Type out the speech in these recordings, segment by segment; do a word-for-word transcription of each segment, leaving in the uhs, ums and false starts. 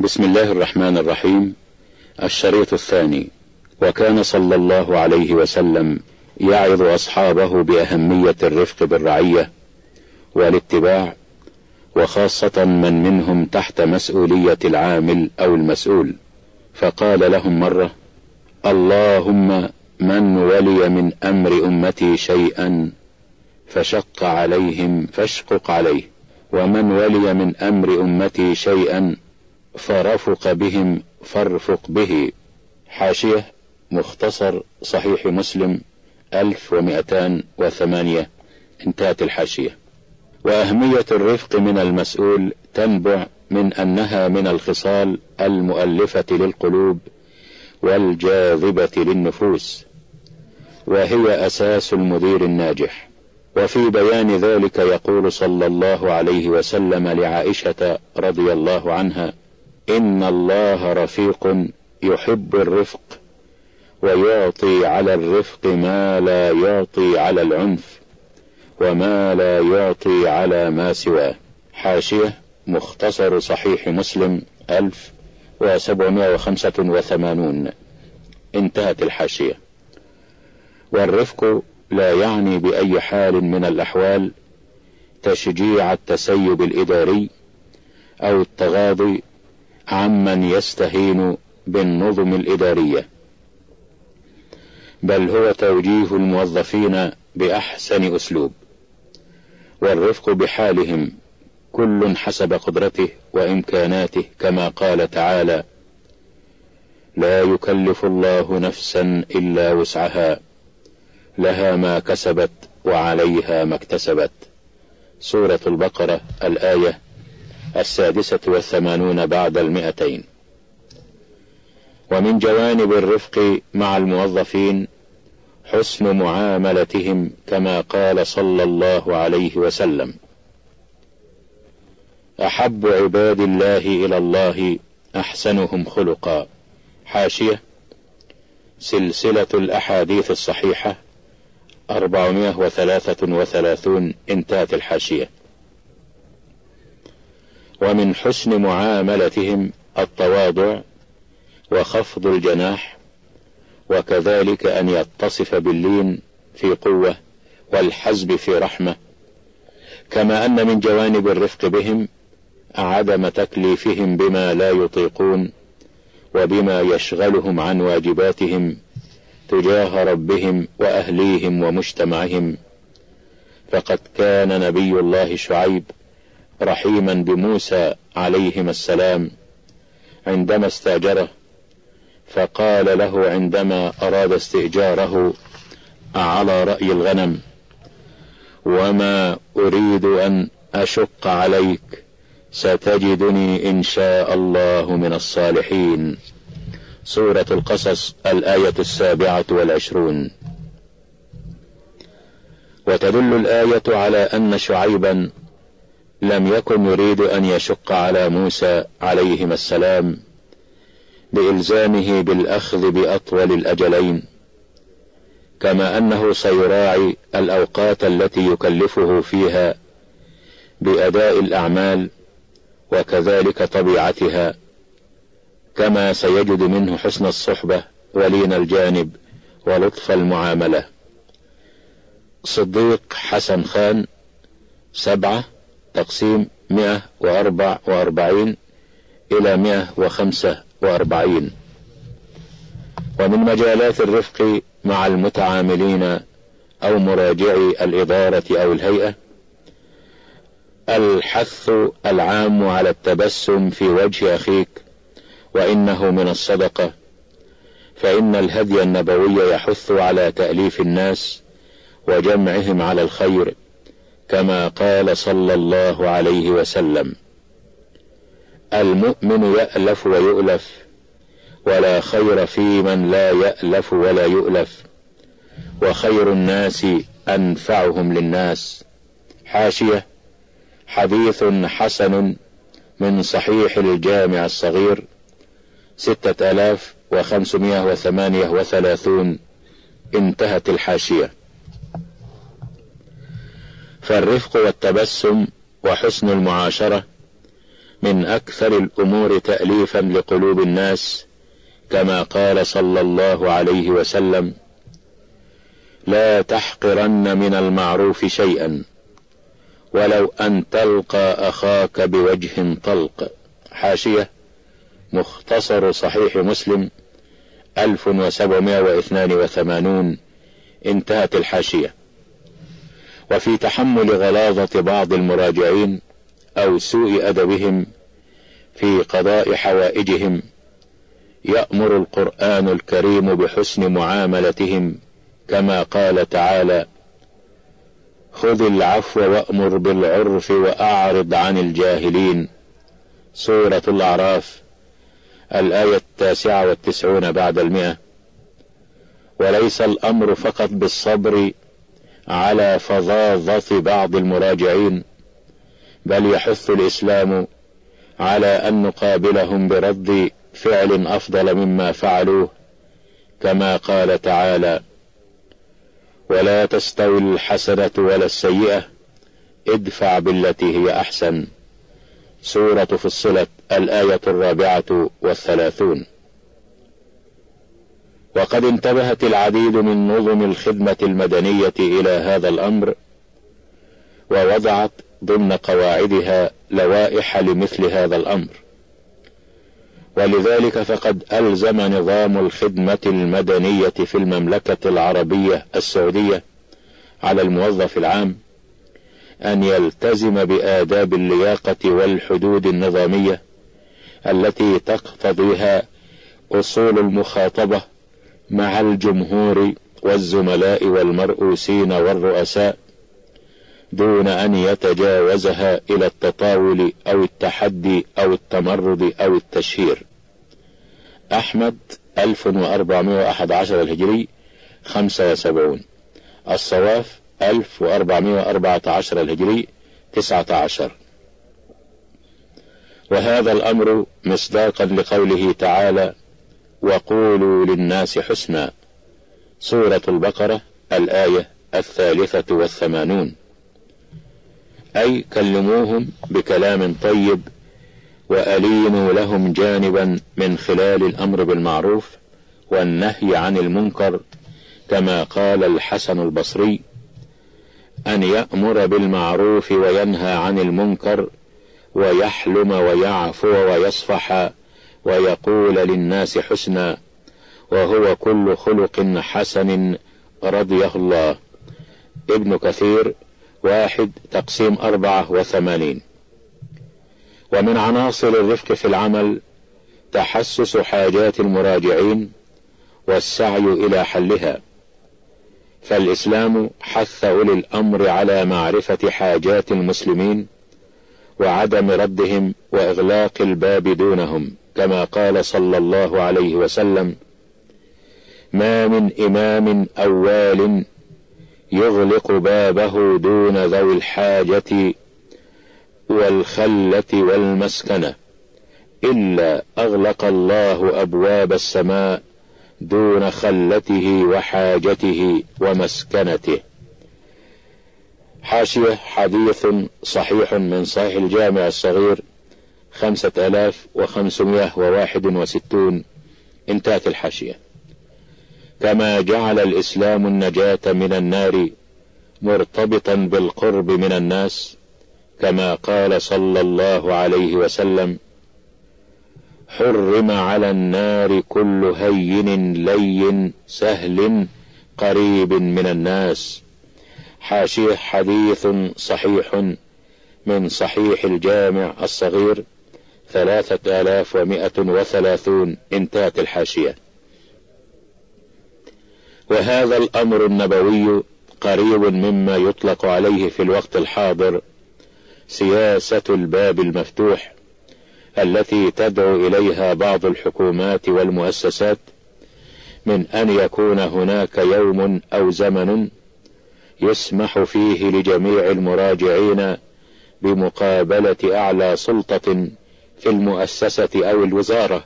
بسم الله الرحمن الرحيم. الشريط الثاني. وكان صلى الله عليه وسلم يعظ أصحابه بأهمية الرفق بالرعية والاتباع، وخاصة من منهم تحت مسؤولية العامل أو المسؤول، فقال لهم مرة: اللهم من ولي من أمر أمتي شيئا فشق عليهم فاشقق عليه، ومن ولي من أمر أمتي شيئا فرفق بهم فارفق به. حاشية مختصر صحيح مسلم ألف ومئتان وثمانية، انتهت الحاشية. وأهمية الرفق من المسؤول تنبع من أنها من الخصال المؤلفة للقلوب والجاذبة للنفوس، وهي أساس المدير الناجح. وفي بيان ذلك يقول صلى الله عليه وسلم لعائشة رضي الله عنها: إن الله رفيق يحب الرفق، ويعطي على الرفق ما لا يعطي على العنف، وما لا يعطي على ما سواه. حاشية مختصر صحيح مسلم ألف وسبعمائة وخمسة وثمانون، انتهت الحاشية. والرفق لا يعني بأي حال من الأحوال تشجيع التسيب الإداري أو التغاضي عمن يستهين بالنظم الإدارية، بل هو توجيه الموظفين بأحسن أسلوب، والرفق بحالهم كل حسب قدرته وإمكاناته، كما قال تعالى: لا يكلف الله نفسا إلا وسعها، لها ما كسبت وعليها ما اكتسبت. سورة البقرة، الآية السادسة والثمانون بعد المئتين. ومن جوانب الرفق مع الموظفين حسن معاملتهم، كما قال صلى الله عليه وسلم: أحب عباد الله إلى الله أحسنهم خلقا. حاشية سلسلة الأحاديث الصحيحة أربعمائة وثلاثة وثلاثون، انتهت الحاشية. ومن حسن معاملتهم التواضع وخفض الجناح، وكذلك أن يتصف باللين في قوة والحزم في رحمة، كما أن من جوانب الرفق بهم عدم تكليفهم بما لا يطيقون وبما يشغلهم عن واجباتهم تجاه ربهم وأهليهم ومجتمعهم. فقد كان نبي الله شعيب رحيما بموسى عليهما السلام عندما استأجره، فقال له عندما أراد استئجاره على رأي الغنم: وما أريد أن أشق عليك، ستجدني إن شاء الله من الصالحين. سورة القصص، الآية السابعة والعشرون. وتدل الآية على أن شعيبا لم يكن يريد أن يشق على موسى عليهما السلام بإلزامه بالأخذ بأطول الأجلين، كما أنه سيراعي الأوقات التي يكلفه فيها بأداء الأعمال وكذلك طبيعتها، كما سيجد منه حسن الصحبة ولين الجانب ولطف المعاملة. صديق حسن خان، سبعة تقسيم مئة وأربع وأربعين إلى مئة وخمسة وأربعين. ومن مجالات الرفق مع المتعاملين أو مراجعي الإدارة أو الهيئة الحث العام على التبسم في وجه أخيك، وإنه من الصدقة، فإن الهدي النبوي يحث على تأليف الناس وجمعهم على الخير، كما قال صلى الله عليه وسلم: المؤمن يألف ويؤلف، ولا خير في من لا يألف ولا يؤلف، وخير الناس أنفعهم للناس. حاشية حديث حسن من صحيح الجامع الصغير ستة آلاف وخمسمائة وثمانية وثلاثون، انتهت الحاشية. فالرفق والتبسم وحسن المعاشرة من أكثر الأمور تأليفا لقلوب الناس، كما قال صلى الله عليه وسلم: لا تحقرن من المعروف شيئا ولو أن تلقى أخاك بوجه طلق. حاشية: مختصر صحيح مسلم ألف وسبعمائة واثنان وثمانون. انتهت الحاشية. وفي تحمل غلاظة بعض المراجعين أو سوء أدبهم في قضاء حوائجهم يأمر القرآن الكريم بحسن معاملتهم، كما قال تعالى: خذ العفو وأمر بالعرف وأعرض عن الجاهلين. سورة الأعراف الآية التاسعة والتسعون بعد المئة. وليس الأمر فقط بالصبر على فظاظة بعض المراجعين، بل يحث الإسلام على أن نقابلهم برد فعل أفضل مما فعلوه، كما قال تعالى: ولا تستوي الحسنة ولا السيئة ادفع بالتي هي أحسن. سورة فصلت الآية الرابعة والثلاثون. وقد انتبهت العديد من نظم الخدمة المدنية إلى هذا الأمر، ووضعت ضمن قواعدها لوائح لمثل هذا الأمر. ولذلك فقد ألزم نظام الخدمة المدنية في المملكة العربية السعودية على الموظف العام أن يلتزم بآداب اللياقة والحدود النظامية التي تقتضيها أصول المخاطبة مع الجمهور والزملاء والمرؤوسين والرؤساء، دون أن يتجاوزها إلى التطاول أو التحدي أو التمرد أو التشهير. أحمد ألف وأربعمائة وأحد عشر الهجري خمسة وسبعون، الصواف ألف وأربعمائة وأربعة عشر الهجري تسعة عشر. وهذا الأمر مصداقا لقوله تعالى: وقولوا للناس حسنا. سورة البقرة الآية الثالثة والثمانون. أي كلموهم بكلام طيب وألينوا لهم جانبا من خلال الأمر بالمعروف والنهي عن المنكر، كما قال الحسن البصري: أن يأمر بالمعروف وينهى عن المنكر ويحلم ويعفو ويصفح ويقول للناس حسنا، وهو كل خلق حسن رضيه الله. ابن كثير واحد تقسيم أربعة وثمانين. ومن عناصر الرفق في العمل تحسس حاجات المراجعين والسعي إلى حلها، فالإسلام حث أولي الأمر على معرفة حاجات المسلمين وعدم ردهم وإغلاق الباب دونهم، كما قال صلى الله عليه وسلم: ما من إمام أوال يغلق بابه دون ذوي الحاجة والخلة والمسكنة إلا أغلق الله أبواب السماء دون خلته وحاجته ومسكنته. حاشية: حديث صحيح من صحيح الجامع الصغير خمسة آلاف وخمسمائة وواحد وستون. انتهت الحاشية. كما جعل الإسلام النجاة من النار مرتبطا بالقرب من الناس، كما قال صلى الله عليه وسلم: حرم على النار كل هين لين سهل قريب من الناس. حاشية: حديث صحيح من صحيح الجامع الصغير ثلاثة آلاف ومائة وثلاثون. انتهت الحاشية. وهذا الأمر النبوي قريب مما يطلق عليه في الوقت الحاضر سياسة الباب المفتوح، التي تدعو إليها بعض الحكومات والمؤسسات، من أن يكون هناك يوم أو زمن يسمح فيه لجميع المراجعين بمقابلة أعلى سلطة في المؤسسة أو الوزارة،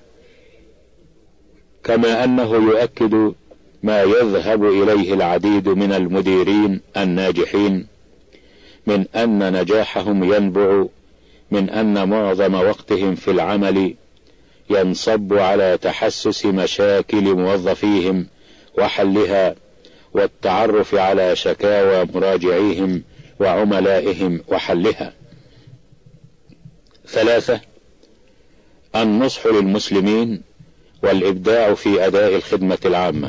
كما أنه يؤكد ما يذهب إليه العديد من المديرين الناجحين من أن نجاحهم ينبع من أن معظم وقتهم في العمل ينصب على تحسس مشاكل موظفيهم وحلها، والتعرف على شكاوى مراجعيهم وعملائهم وحلها. ثلاثة: النصح للمسلمين والإبداع في أداء الخدمة العامة.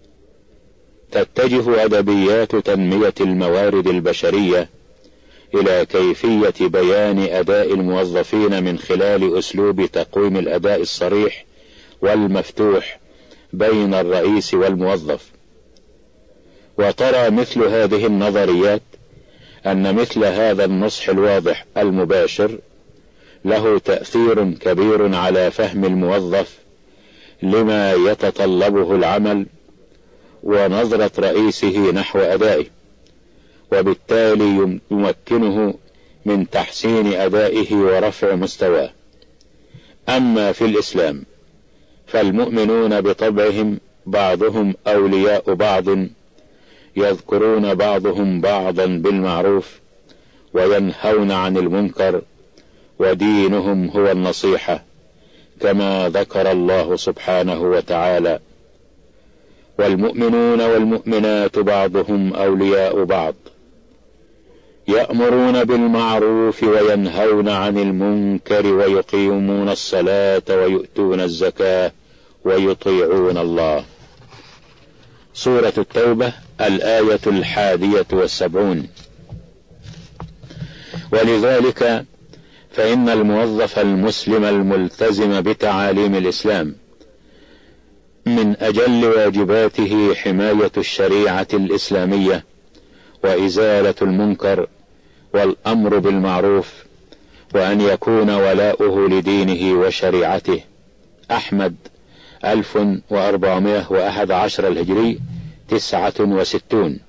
تتجه أدبيات تنمية الموارد البشرية إلى كيفية بيان أداء الموظفين من خلال أسلوب تقويم الأداء الصريح والمفتوح بين الرئيس والموظف. وترى مثل هذه النظريات أن مثل هذا النصح الواضح المباشر له تأثير كبير على فهم الموظف لما يتطلبه العمل ونظرة رئيسه نحو أدائه، وبالتالي يمكنه من تحسين أدائه ورفع مستواه. أما في الإسلام فالمؤمنون بطبعهم بعضهم أولياء بعض، يذكرون بعضهم بعضا بالمعروف وينهون عن المنكر، ودينهم هو النصيحة، كما ذكر الله سبحانه وتعالى: والمؤمنون والمؤمنات بعضهم أولياء بعض يأمرون بالمعروف وينهون عن المنكر ويقيمون الصلاة ويؤتون الزكاة ويطيعون الله. سورة التوبة الآية الحادية والسبعون. ولذلك فإن الموظف المسلم الملتزم بتعاليم الإسلام من أجل واجباته حماية الشريعة الإسلامية وإزالة المنكر والأمر بالمعروف، وأن يكون ولاؤه لدينه وشريعته. أحمد ألف وأربعمائة وأحد عشر الهجري تسعة وستون.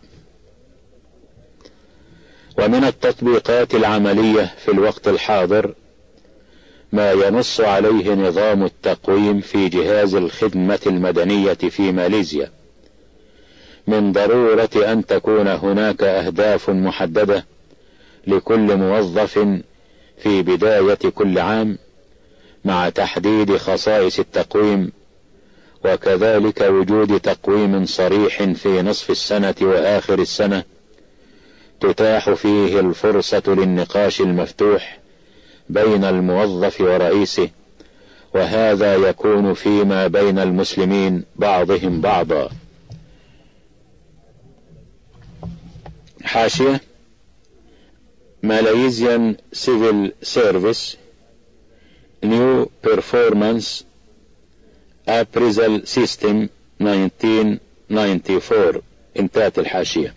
ومن التطبيقات العملية في الوقت الحاضر ما ينص عليه نظام التقويم في جهاز الخدمة المدنية في ماليزيا، من ضرورة أن تكون هناك أهداف محددة لكل موظف في بداية كل عام، مع تحديد خصائص التقويم، وكذلك وجود تقويم صريح في نصف السنة وآخر السنة تتاح فيه الفرصة للنقاش المفتوح بين الموظف ورئيسه، وهذا يكون فيما بين المسلمين بعضهم بعضا. حاشية: Malaysian Civil Service New Performance Appraisal System ألف وتسعمائة وأربعة وتسعين. انتهت الحاشية.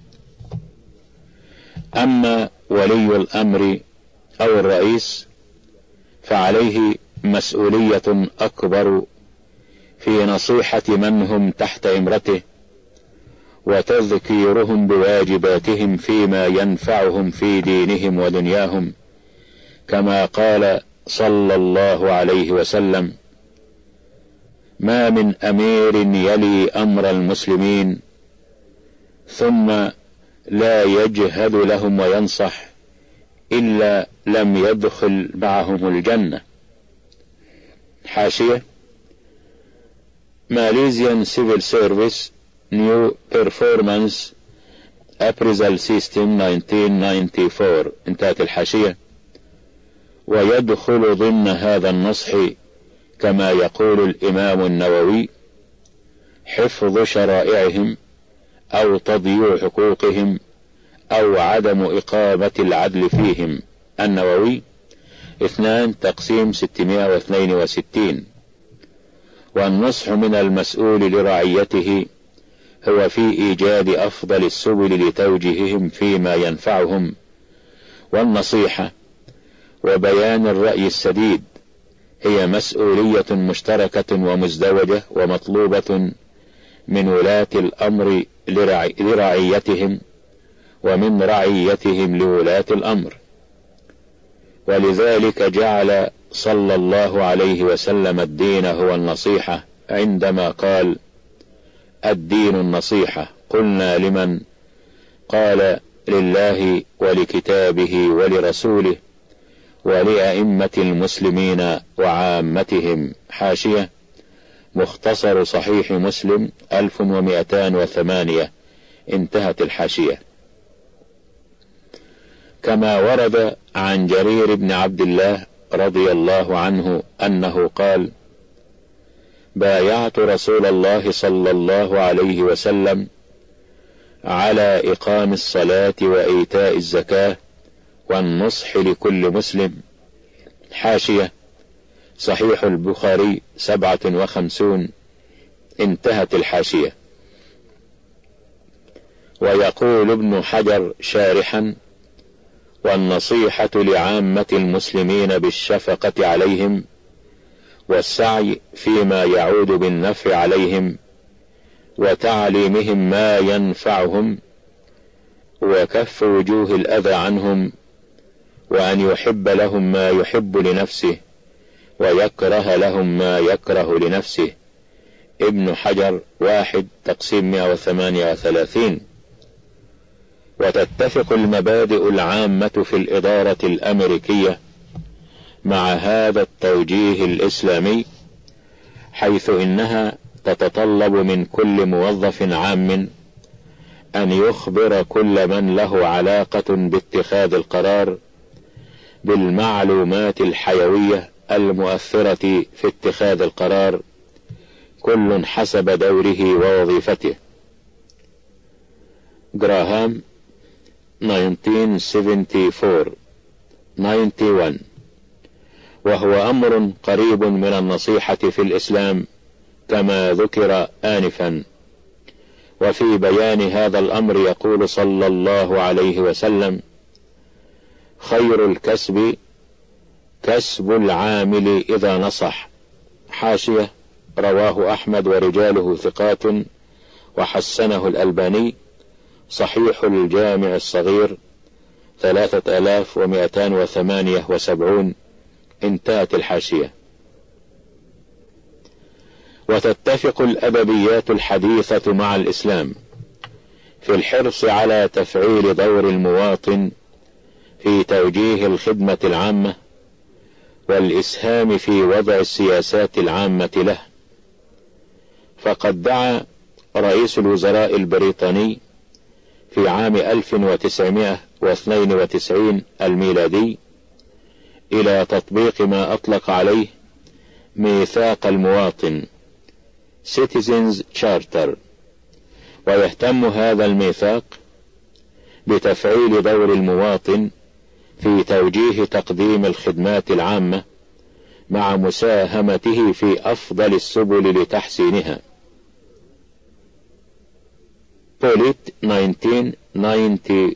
أما ولي الأمر أو الرئيس فعليه مسؤولية أكبر في نصيحة من هم تحت إمرته وتذكيرهم بواجباتهم فيما ينفعهم في دينهم ودنياهم، كما قال صلى الله عليه وسلم: ما من أمير يلي أمر المسلمين ثم لا يجهد لهم وينصح إلا لم يدخل معهم الجنة. حاشية: Malaysian Civil Service New Performance Appraisal System ألف وتسعمائة وأربعة وتسعين. انتهت الحاشية. ويدخل ضمن هذا النصح كما يقول الإمام النووي: حفظ شرائعهم أو تضييع حقوقهم أو عدم إقامة العدل فيهم. النووي اثنان تقسيم ستمائة واثنين وستين. والنصح من المسؤول لرعيته هو في إيجاد أفضل السبل لتوجيههم فيما ينفعهم، والنصيحة وبيان الرأي السديد هي مسؤولية مشتركة ومزدوجة ومطلوبة من ولاة الأمر لرعي لرعيتهم ومن رعيتهم لولاة الأمر. ولذلك جعل صلى الله عليه وسلم الدين هو النصيحة عندما قال: الدين النصيحة. قلنا: لمن؟ قال: لله ولكتابه ولرسوله ولأئمة المسلمين وعامتهم. حاشية: مختصر صحيح مسلم ألف ومئتان وثمانية. انتهت الحاشية. كما ورد عن جرير بن عبد الله رضي الله عنه أنه قال: بايعت رسول الله صلى الله عليه وسلم على إقام الصلاة وإيتاء الزكاة والنصح لكل مسلم. حاشية: صحيح البخاري سبعة وخمسون. انتهت الحاشية. ويقول ابن حجر شارحا: والنصيحة لعامة المسلمين بالشفقة عليهم والسعي فيما يعود بالنفع عليهم وتعليمهم ما ينفعهم وكف وجوه الأذى عنهم، وأن يحب لهم ما يحب لنفسه ويكره لهم ما يكره لنفسه. ابن حجر واحد تقسيم مئة وثمانية وثلاثين. وتتفق المبادئ العامة في الإدارة الأمريكية مع هذا التوجيه الإسلامي، حيث إنها تتطلب من كل موظف عام أن يخبر كل من له علاقة باتخاذ القرار بالمعلومات الحيوية المؤثرة في اتخاذ القرار، كل حسب دوره ووظيفته. جراهام ألف وتسعمئة وأربعة وسبعين. وهو أمر قريب من النصيحة في الإسلام كما ذكر آنفا. وفي بيان هذا الأمر يقول صلى الله عليه وسلم: خير الكسب كسب العامل إذا نصح. حاشية: رواه أحمد ورجاله ثقات وحسنه الألباني. صحيح الجامع الصغير ثلاثة آلاف ومئتان وثمانية وسبعون. انتهت الحاشية. وتتفق الأدبيات الحديثة مع الإسلام في الحرص على تفعيل دور المواطن في توجيه الخدمة العامة والإسهام في وضع السياسات العامة له. فقد دعا رئيس الوزراء البريطاني في عام ألف وتسعمئة واثنين وتسعين الميلادي إلى تطبيق ما أطلق عليه ميثاق المواطن Citizens Charter، ويهتم هذا الميثاق بتفعيل دور المواطن في توجيه تقديم الخدمات العامة مع مساهمته في أفضل السبل لتحسينها. بوليت ألف وتسعمئة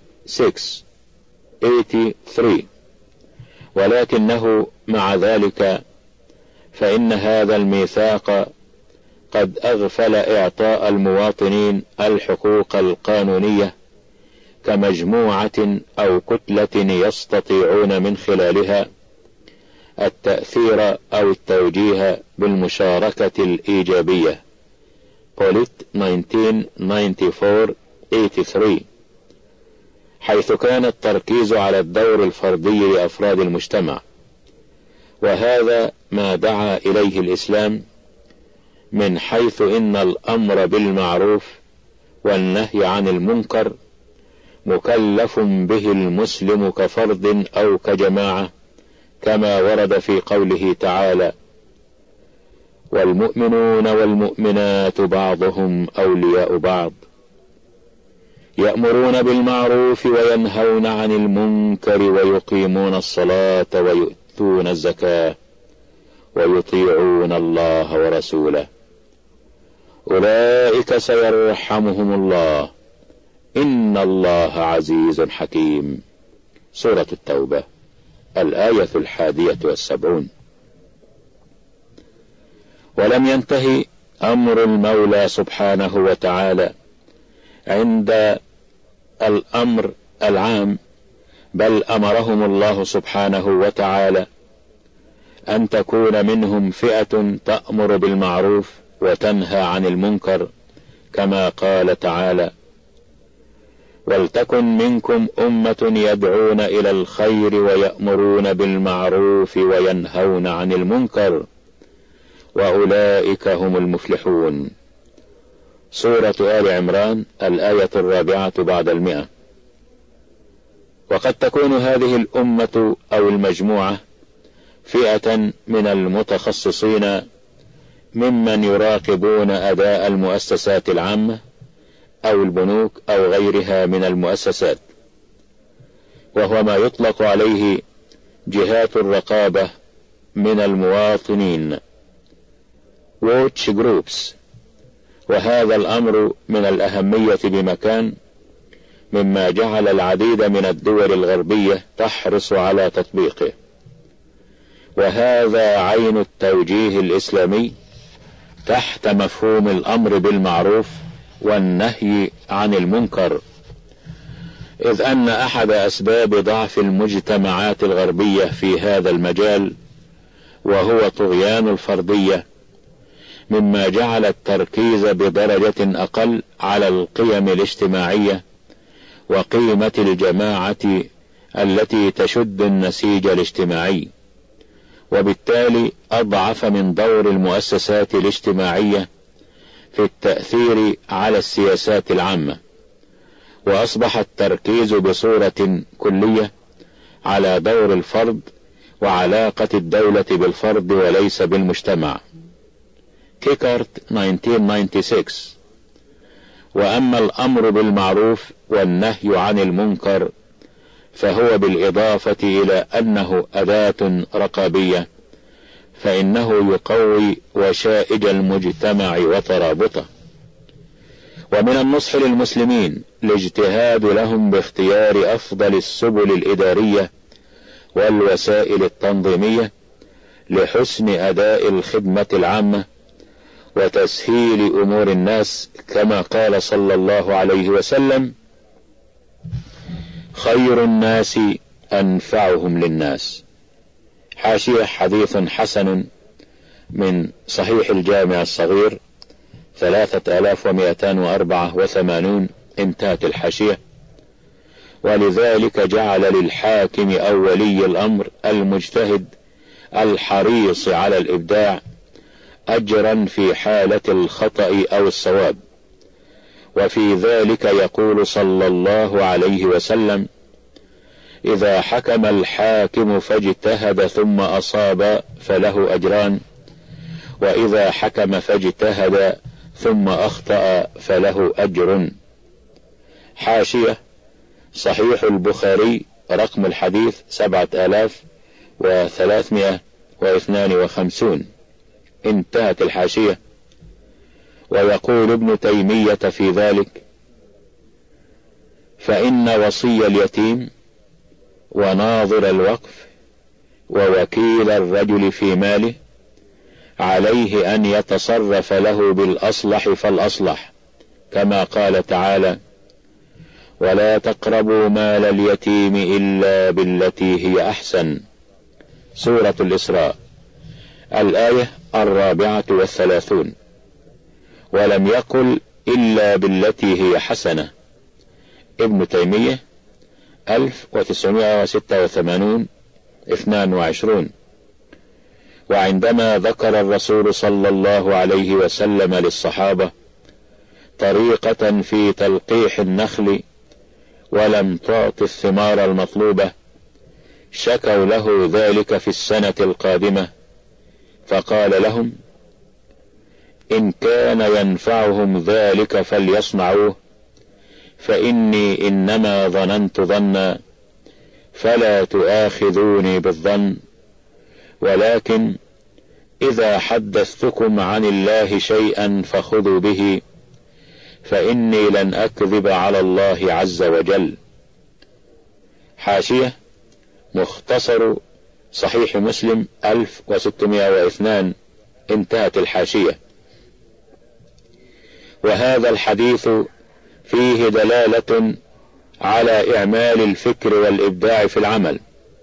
وستة وثمانين. ولكنه مع ذلك فإن هذا الميثاق قد أغفل إعطاء المواطنين الحقوق القانونية كمجموعة أو كتلة يستطيعون من خلالها التأثير أو التوجيه بالمشاركة الإيجابية. بوليت ألف وتسعمئة وأربعة وثمانين. حيث كان التركيز على الدور الفردي لأفراد المجتمع، وهذا ما دعا إليه الإسلام، من حيث إن الأمر بالمعروف والنهي عن المنكر مكلف به المسلم كفرد أو كجماعة، كما ورد في قوله تعالى: والمؤمنون والمؤمنات بعضهم أولياء بعض يأمرون بالمعروف وينهون عن المنكر ويقيمون الصلاة ويؤتون الزكاة ويطيعون الله ورسوله أولئك سيرحمهم الله إن الله عزيز حكيم. سورة التوبة الآية الحادية والسبعون. ولم ينتهي أمر المولى سبحانه وتعالى عند الأمر العام، بل أمرهم الله سبحانه وتعالى أن تكون منهم فئة تأمر بالمعروف ۖ، وتنهى عن المنكر، كما قال تعالى: ولتكن منكم أمة يدعون إلى الخير ويأمرون بالمعروف وينهون عن المنكر وأولئك هم المفلحون. سورة آل عمران الآية الرابعة بعد المئة. وقد تكون هذه الأمة أو المجموعة فئة من المتخصصين ممن يراقبون أداء المؤسسات العامة أو البنوك أو غيرها من المؤسسات، وهو ما يطلق عليه جهات الرقابة من المواطنين watch groups. وهذا الأمر من الأهمية بمكان، مما جعل العديد من الدول الغربية تحرص على تطبيقه، وهذا عين التوجيه الإسلامي تحت مفهوم الأمر بالمعروف والنهي عن المنكر، إذ أن أحد أسباب ضعف المجتمعات الغربية في هذا المجال وهو طغيان الفردية، مما جعل التركيز بدرجة أقل على القيم الاجتماعية وقيمة الجماعة التي تشد النسيج الاجتماعي، وبالتالي أضعف من دور المؤسسات الاجتماعية في التأثير على السياسات العامة، وأصبح التركيز بصورة كلية على دور الفرد وعلاقة الدولة بالفرد وليس بالمجتمع. كيكارت ألف وتسعمائة وستة وتسعين. وأما الأمر بالمعروف والنهي عن المنكر فهو بالإضافة إلى أنه أداة رقابية فإنه يقوي وشائج المجتمع وترابطه. ومن النصح للمسلمين الاجتهاد لهم باختيار أفضل السبل الإدارية والوسائل التنظيمية لحسن أداء الخدمة العامة وتسهيل أمور الناس، كما قال صلى الله عليه وسلم: خير الناس أنفعهم للناس. حاشية: حديث حسن من صحيح الجامع الصغير ثلاثة آلاف ومئتان وأربعة وثمانون. انتهت الحاشية. ولذلك جعل للحاكم أو ولي الأمر المجتهد الحريص على الإبداع أجرا في حالة الخطأ أو الصواب. وفي ذلك يقول صلى الله عليه وسلم: إذا حكم الحاكم فاجتهد ثم أصاب فله أجران، وإذا حكم فاجتهد ثم أخطأ فله أجر. حاشية: صحيح البخاري رقم الحديث سبعة آلاف وثلاثمائة واثنان وخمسون. انتهت الحاشية. ويقول ابن تيمية في ذلك: فإن وصي اليتيم وناظر الوقف ووكيل الرجل في ماله عليه أن يتصرف له بالأصلح فالأصلح، كما قال تعالى: ولا تقربوا مال اليتيم إلا بالتي هي أحسن. سورة الإسراء الآية الرابعة والثلاثون. ولم يقل إلا بالتي هي حسنة. ابن تيمية ألف وتسعمائة وستة وثمانين اثنان وعشرون. وعندما ذكر الرسول صلى الله عليه وسلم للصحابة طريقة في تلقيح النخل ولم تعط الثمار المطلوبة، شكوا له ذلك في السنة القادمة، فقال لهم: إن كان ينفعهم ذلك فليصنعوه، فإني إنما ظننت ظنا، فلا تؤاخذوني بالظن، ولكن إذا حدثتكم عن الله شيئا فخذوا به، فإني لن أكذب على الله عز وجل. حاشية: مختصر صحيح مسلم ألف وستمائة واثنان. انتهت الحاشية. وهذا الحديث فيه دلالة على إعمال الفكر والإبداع في العمل،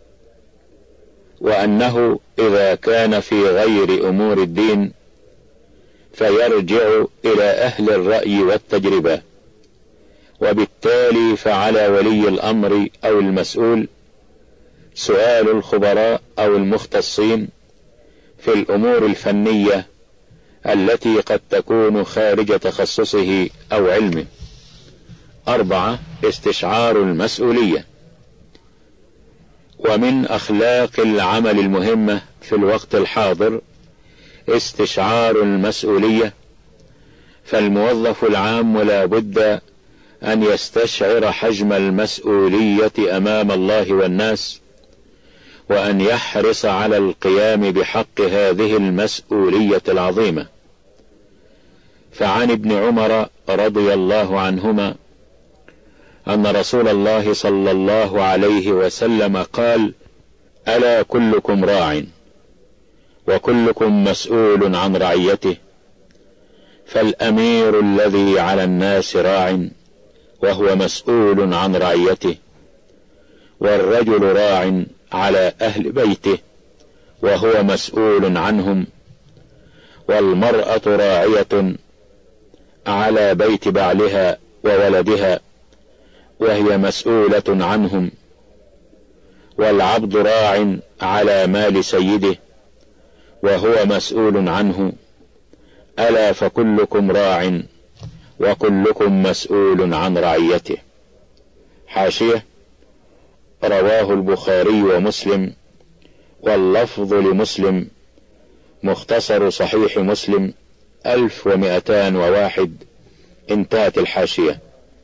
وأنه إذا كان في غير أمور الدين فيرجع إلى أهل الرأي والتجربة، وبالتالي فعلى ولي الأمر أو المسؤول سؤال الخبراء أو المختصين في الأمور الفنية التي قد تكون خارج تخصصه أو علمه. أربعة، استشعار المسؤولية. ومن أخلاق العمل المهمة في الوقت الحاضر استشعار المسؤولية، فالموظف العام لا بد أن يستشعر حجم المسؤولية أمام الله والناس، وأن يحرص على القيام بحق هذه المسؤولية العظيمة. فعن ابن عمر رضي الله عنهما أن رسول الله صلى الله عليه وسلم قال: ألا كلكم راع وكلكم مسؤول عن رعيته، فالأمير الذي على الناس راع وهو مسؤول عن رعيته، والرجل راع على أهل بيته وهو مسؤول عنهم، والمرأة راعية على بيت بعلها وولدها وهي مسؤولة عنهم، والعبد راع على مال سيده وهو مسؤول عنه، ألا فكلكم راع وكلكم مسؤول عن رعيته. حاشية: رواه البخاري ومسلم، واللفظ لمسلم، مختصر صحيح مسلم ألف ومئتان وواحد. انتهت الحاشية.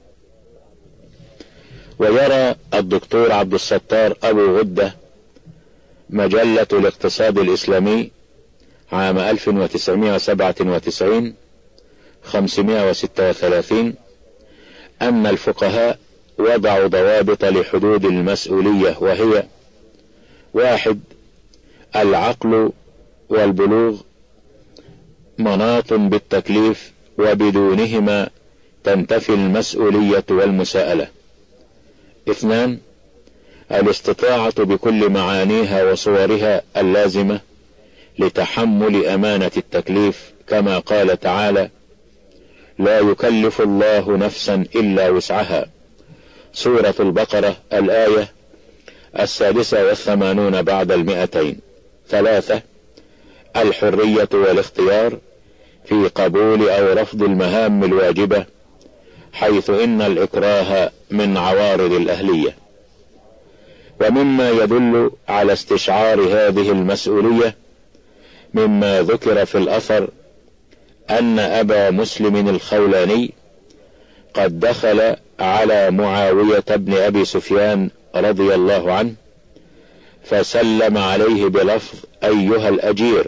ويرى الدكتور عبد الستار أبو غدة مجلة الاقتصاد الإسلامي عام ألف وتسعمائة وسبعة وتسعين خمسمائة وستة وثلاثين أن الفقهاء وضعوا ضوابط لحدود المسؤولية، وهي: واحد، العقل والبلوغ مناط بالتكليف، وبدونهما تنتفي المسؤولية والمساءلة. اثنان، الاستطاعة بكل معانيها وصورها اللازمة لتحمل أمانة التكليف، كما قال تعالى: لا يكلف الله نفسا إلا وسعها، سورة البقرة الآية السادسة والثمانون بعد المئتين. ثلاثة، الحرية والاختيار في قبول أو رفض المهام الواجبة، حيث إن الإكراه من عوارض الأهلية. ومما يدل على استشعار هذه المسؤولية مما ذكر في الأثر أن أبا مسلم الخولاني قد دخل على معاوية بن أبي سفيان رضي الله عنه فسلم عليه بلفظ: أيها الأجير.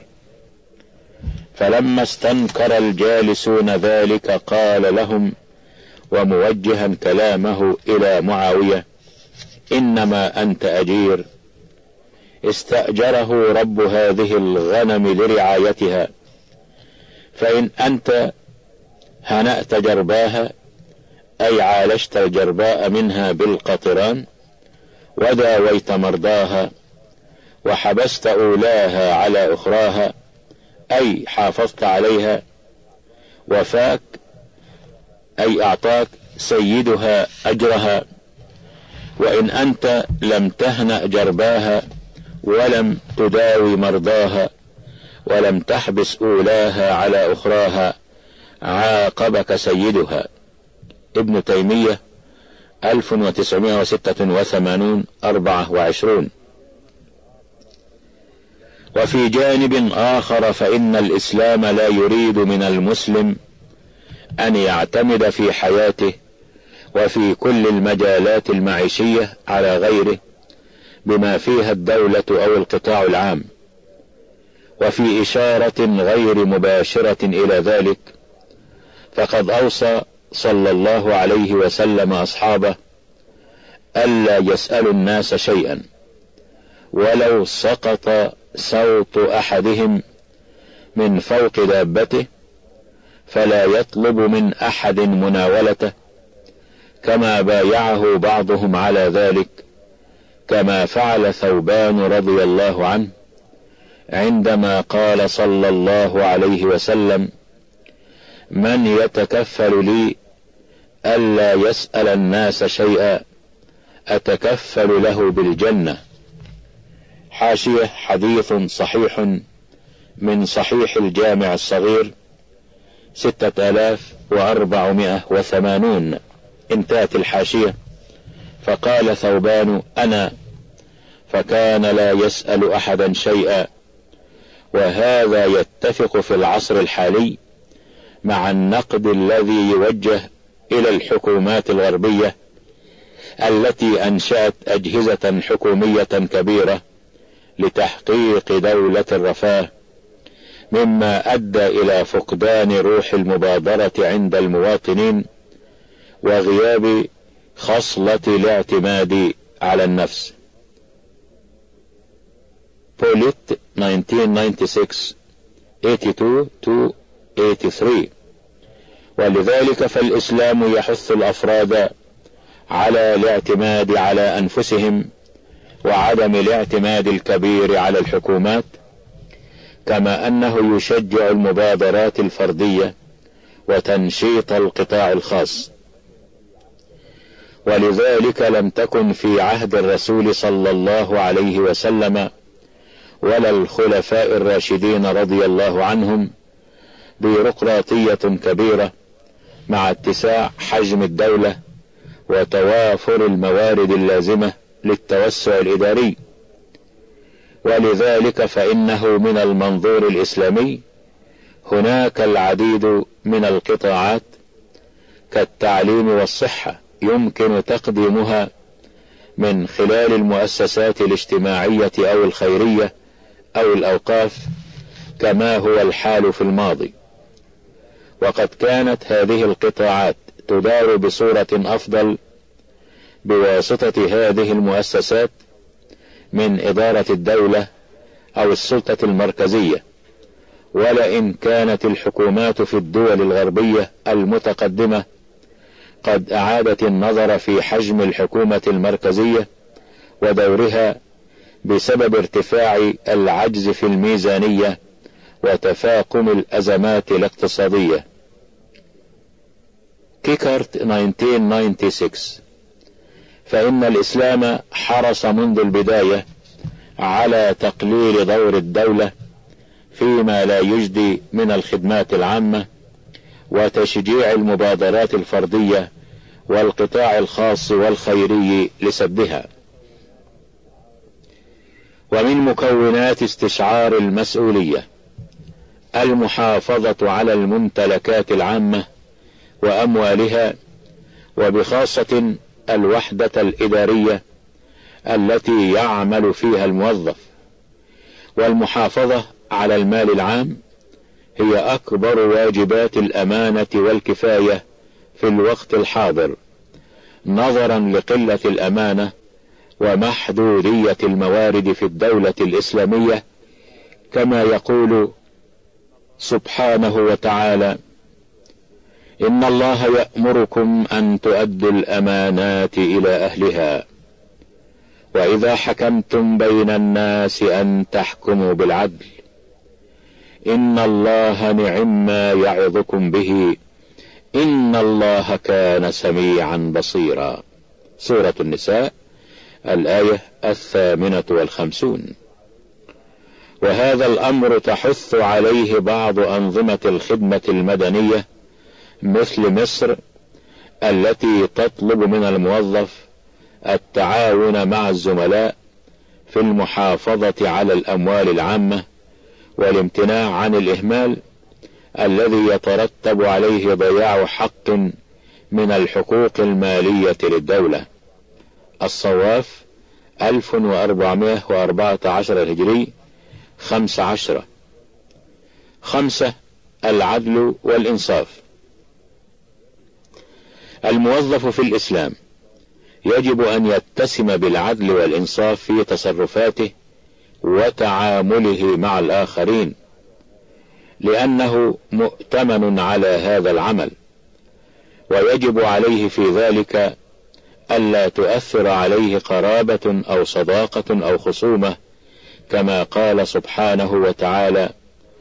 فلما استنكر الجالسون ذلك قال لهم وموجها كلامه إلى معاوية: إنما أنت أجير، استأجره رب هذه الغنم لرعايتها، فإن أنت هنأت جرباها، أي عالجت الجرباء منها بالقطران، وداويت مرضاها، وحبست أولاها على أخراها، أي حافظت عليها، وفاك أي أعطاك سيدها أجرها، وإن أنت لم تهنأ جرباها ولم تداوي مرضاها ولم تحبس أولاها على أخراها عاقبك سيدها. ابن تيمية ألف وتسعمائة وستة وثمانون أربعة وعشرون. وفي جانب آخر فإن الإسلام لا يريد من المسلم أن يعتمد في حياته وفي كل المجالات المعيشية على غيره بما فيها الدولة أو القطاع العام. وفي إشارة غير مباشرة إلى ذلك فقد أوصى صلى الله عليه وسلم أصحابه ألا يسألوا الناس شيئا ولو سقط صوت أحدهم من فوق دابته، فلا يطلب من أحد مناولته، كما بايعه بعضهم على ذلك، كما فعل ثوبان رضي الله عنه عندما قال صلى الله عليه وسلم: من يتكفل لي ألا يسأل الناس شيئا أتكفل له بالجنة. حاشية: حديث صحيح من صحيح الجامع الصغير ستة آلاف وأربعمائة وثمانون. انتهت الحاشية. فقال ثوبان: أنا، فكان لا يسأل أحدا شيئا. وهذا يتفق في العصر الحالي مع النقد الذي يوجه إلى الحكومات الغربية التي أنشأت أجهزة حكومية كبيرة لتحقيق دولة الرفاه، مما أدى إلى فقدان روح المبادرة عند المواطنين وغياب خصلة الاعتماد على النفس. بوليت ألف وتسعمائة وستة وثمانين ثمانية وثمانين ثمانية وثمانين. ولذلك فالإسلام يحث الأفراد على الاعتماد على أنفسهم وعدم الاعتماد الكبير على الحكومات، كما أنه يشجع المبادرات الفردية وتنشيط القطاع الخاص. ولذلك لم تكن في عهد الرسول صلى الله عليه وسلم ولا الخلفاء الراشدين رضي الله عنهم بيروقراطية كبيرة مع اتساع حجم الدولة وتوافر الموارد اللازمة للتوسع الإداري. ولذلك فإنه من المنظور الإسلامي هناك العديد من القطاعات كالتعليم والصحة يمكن تقديمها من خلال المؤسسات الاجتماعية أو الخيرية أو الأوقاف، كما هو الحال في الماضي. وقد كانت هذه القطاعات تدار بصورة أفضل بواسطة هذه المؤسسات من إدارة الدولة أو السلطة المركزية. ولئن كانت الحكومات في الدول الغربية المتقدمة قد أعادت النظر في حجم الحكومة المركزية ودورها بسبب ارتفاع العجز في الميزانية وتفاقم الأزمات الاقتصادية. كيكارت ألف وتسعمائة وستة وتسعين. فإن الإسلام حرص منذ البداية على تقليل دور الدولة فيما لا يجدي من الخدمات العامة وتشجيع المبادرات الفردية والقطاع الخاص والخيري لسدها. ومن مكونات استشعار المسؤولية المحافظة على الممتلكات العامة وأموالها، وبخاصة الوحدة الإدارية التي يعمل فيها الموظف. والمحافظة على المال العام هي أكبر واجبات الأمانة والكفاية في الوقت الحاضر، نظرا لقلة الأمانة ومحدودية الموارد في الدولة الإسلامية، كما يقول سبحانه وتعالى: إن الله يأمركم أن تؤدوا الأمانات إلى أهلها وإذا حكمتم بين الناس أن تحكموا بالعدل إن الله نعما يعظكم به إن الله كان سميعا بصيرا. سورة النساء الآية الثامنة والخمسون. وهذا الأمر تحث عليه بعض أنظمة الخدمة المدنية مثل مصر، التي تطلب من الموظف التعاون مع الزملاء في المحافظة على الأموال العامة والامتناع عن الإهمال الذي يترتب عليه ضياع حق من الحقوق المالية للدولة. الصواف ألف وأربعمائة وأربعة عشر الهجري خمس عشرة. خمسة: العدل والإنصاف. الموظف في الإسلام يجب أن يتسم بالعدل والإنصاف في تصرفاته وتعامله مع الآخرين، لأنه مؤتمن على هذا العمل، ويجب عليه في ذلك ألا تؤثر عليه قرابة أو صداقة أو خصومة، كما قال سبحانه وتعالى: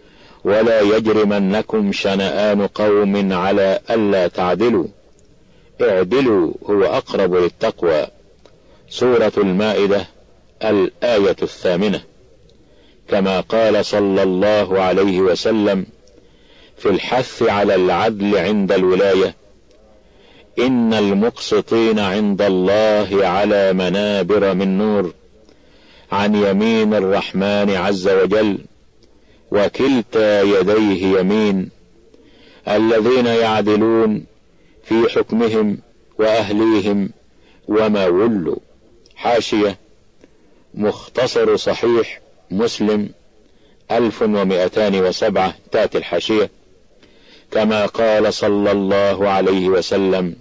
ولا يجرمنكم شنآن قوم على ألا تعدلوا اعدلوا هو أقرب للتقوى. سورة المائدة الآية الثامنة. كما قال صلى الله عليه وسلم في الحث على العدل عند الولاية: إن المقسطين عند الله على منابر من نور عن يمين الرحمن عز وجل، وكلتا يديه يمين، الذين يعدلون في حكمهم وأهليهم وما ولوا. حاشية: مختصر صحيح مسلم ألف ومئتان وسبعة، تأتي الحاشية: كما قال صلى الله عليه وسلم: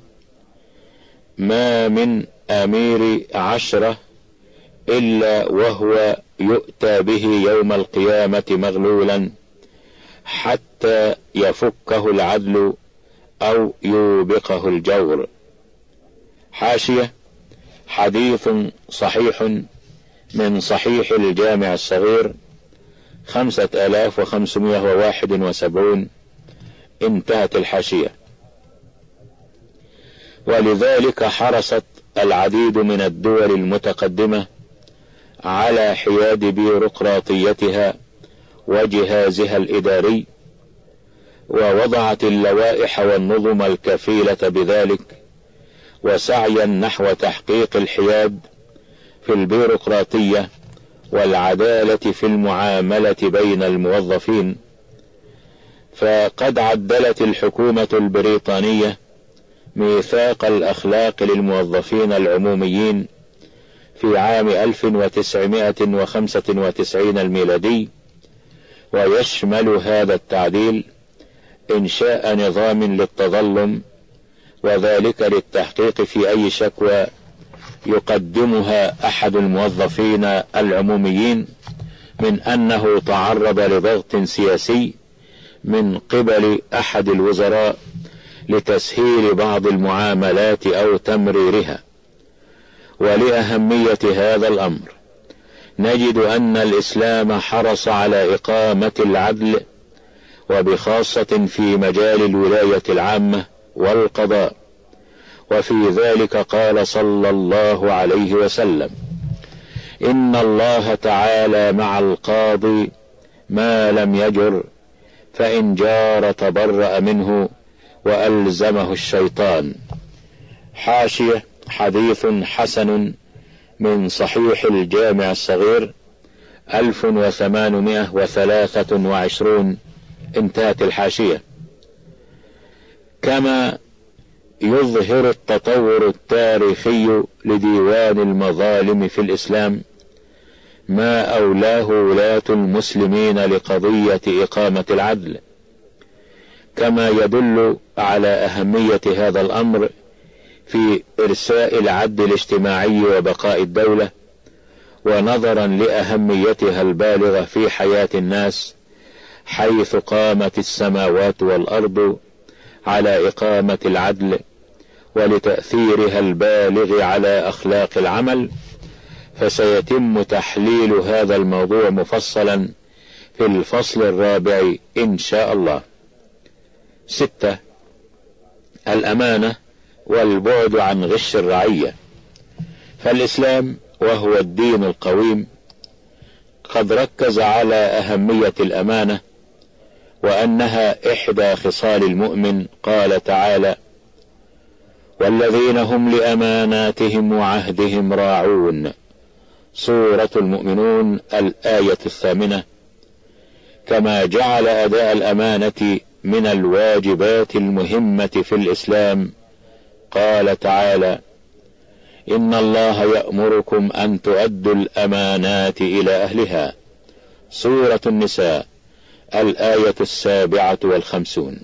ما من أمير عشرة إلا وهو يؤتى به يوم القيامة مغلولا حتى يفكه العدل أو يوبقه الجور. حاشية: حديث صحيح من صحيح الجامع الصغير خمسة آلاف وخمسمائة وواحد وسبعون، انتهت الحاشية. ولذلك حرصت العديد من الدول المتقدمة على حياد بيروقراطيتها وجهازها الإداري، ووضعت اللوائح والنظم الكفيلة بذلك، وسعيا نحو تحقيق الحياد في البيروقراطية والعدالة في المعاملة بين الموظفين. فقد عدلت الحكومة البريطانية ميثاق الأخلاق للموظفين العموميين في عام ألف وتسعمائة وخمسة وتسعين الميلادي، ويشمل هذا التعديل إنشاء نظام للتظلم، وذلك للتحقيق في أي شكوى يقدمها أحد الموظفين العموميين من أنه تعرض لضغط سياسي من قبل أحد الوزراء لتسهيل بعض المعاملات أو تمريرها. ولأهمية هذا الأمر نجد أن الإسلام حرص على إقامة العدل، وبخاصة في مجال الولاية العامة والقضاء. وفي ذلك قال صلى الله عليه وسلم: إن الله تعالى مع القاضي ما لم يجر، فإن جار تبرأ منه وألزمه الشيطان. حاشية: حديث حسن من صحيح الجامع الصغير ألف وثمانمائة وثلاثة وعشرون، انتهت الحاشية. كما يظهر التطور التاريخي لديوان المظالم في الإسلام ما أولاه ولاة المسلمين لقضية إقامة العدل، كما يدل على أهمية هذا الأمر في إرساء العدل الاجتماعي وبقاء الدولة، ونظرا لأهميتها البالغة في حياة الناس، حيث قامت السماوات والأرض على إقامة العدل، ولتأثيرها البالغ على أخلاق العمل. فسيتم تحليل هذا الموضوع مفصلا في الفصل الرابع إن شاء الله. ستة: الأمانة والبعد عن غش الرعية. فالإسلام وهو الدين القويم قد ركز على أهمية الأمانة، وأنها إحدى خصال المؤمن. قال تعالى: والذين هم لأماناتهم وعهدهم راعون. سورة المؤمنون الآية الثامنة. كما جعل أداء الأمانة من الواجبات المهمة في الإسلام. قال تعالى: إن الله يأمركم أن تؤدوا الأمانات إلى أهلها. سورة النساء الآية السابعة والخمسون.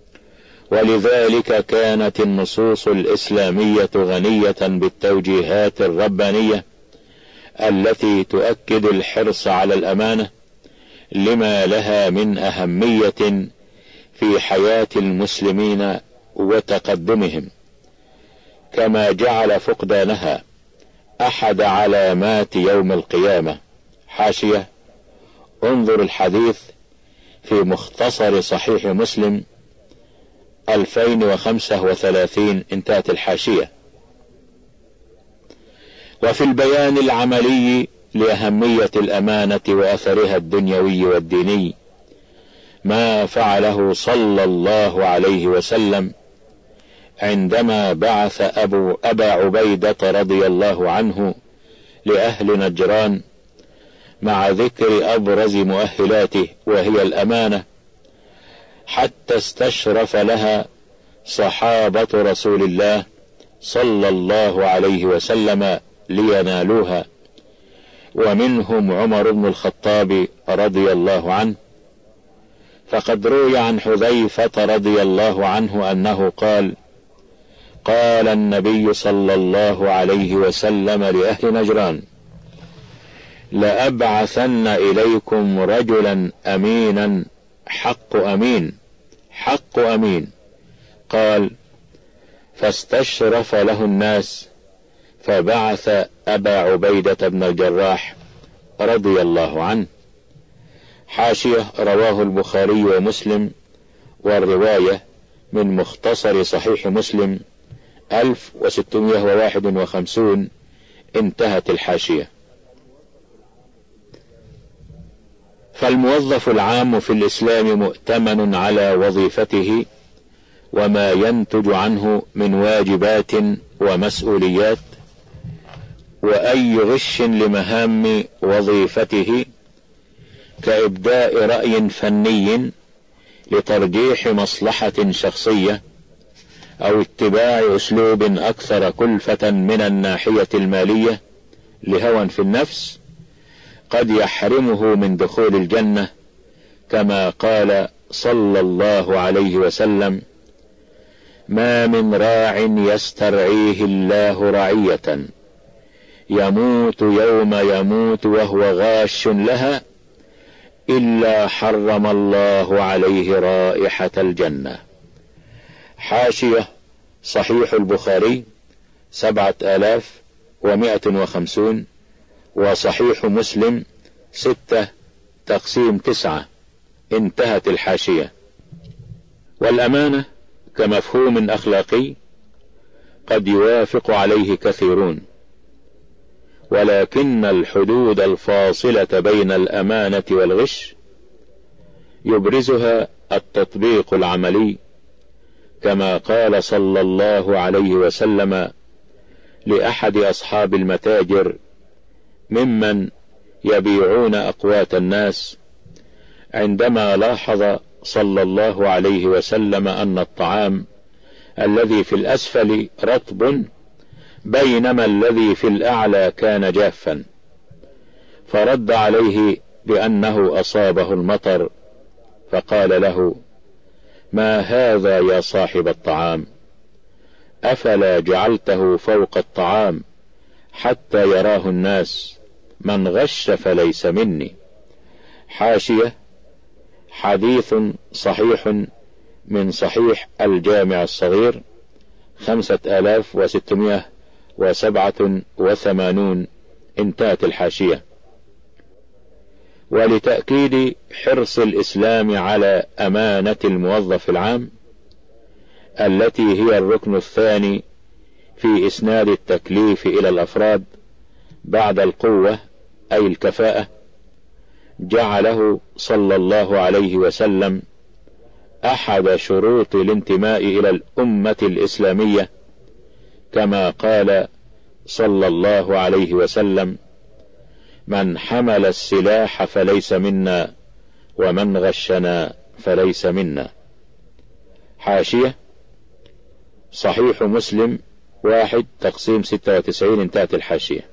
ولذلك كانت النصوص الإسلامية غنية بالتوجيهات الربانية التي تؤكد الحرص على الأمانة لما لها من أهمية في حياة المسلمين وتقدمهم، كما جعل فقدانها أحد علامات يوم القيامة. حاشية: انظر الحديث في مختصر صحيح مسلم ألفين وخمسة وثلاثين. انتهت الحاشية. وفي البيان العملي لأهمية الأمانة وأثرها الدنيوي والديني ما فعله صلى الله عليه وسلم عندما بعث أبو أبا عبيدة رضي الله عنه لأهل نجران مع ذكر أبرز مؤهلاته وهي الأمانة، حتى استشرف لها صحابة رسول الله صلى الله عليه وسلم لينالوها، ومنهم عمر بن الخطاب رضي الله عنه. فقد روي عن حذيفة رضي الله عنه أنه قال: قال النبي صلى الله عليه وسلم لأهل نجران: لأبعثن إليكم رجلا أمينا حق أمين حق أمين. قال: فاستشرف له الناس فبعث أبا عبيدة بن الجراح رضي الله عنه. حاشية: رواه البخاري ومسلم، والرواية من مختصر صحيح مسلم ألف وستمائة وواحد وخمسين. انتهت الحاشية. فالموظف العام في الإسلام مؤتمن على وظيفته وما ينتج عنه من واجبات ومسؤوليات، وأي غش لمهام وظيفته كإبداء رأي فني لترجيح مصلحة شخصية أو اتباع أسلوب أكثر كلفة من الناحية المالية لهوى في النفس قد يحرمه من دخول الجنة، كما قال صلى الله عليه وسلم: ما من راع يسترعيه الله رعية يموت يوم يموت وهو غاش لها إلا حرم الله عليه رائحة الجنة. حاشية: صحيح البخاري سبعة آلاف ومائة وخمسون، وصحيح مسلم ستة تقسيم تسعة. انتهت الحاشية. والأمانة كمفهوم أخلاقي قد يوافق عليه كثيرون، ولكن الحدود الفاصلة بين الأمانة والغش يبرزها التطبيق العملي، كما قال صلى الله عليه وسلم لأحد أصحاب المتاجر ممن يبيعون أقوات الناس، عندما لاحظ صلى الله عليه وسلم أن الطعام الذي في الأسفل رطب بينما الذي في الأعلى كان جافا، فرد عليه بأنه أصابه المطر، فقال له: ما هذا يا صاحب الطعام؟ أفلا جعلته فوق الطعام حتى يراه الناس؟ من غش فليس مني. حاشية: حديث صحيح من صحيح الجامع الصغير خمسة آلاف وستمائة وسبعة وثمانون. انتهت الحاشية. ولتأكيد حرص الإسلام على أمانة الموظف العام التي هي الركن الثاني في إسناد التكليف إلى الأفراد بعد القوة أي الكفاءة، جعله صلى الله عليه وسلم أحد شروط الانتماء إلى الأمة الإسلامية، كما قال صلى الله عليه وسلم: من حمل السلاح فليس منا ومن غشنا فليس منا. حاشية: صحيح مسلم واحد تقسيم ستة وتسعين. انتهت الحاشية.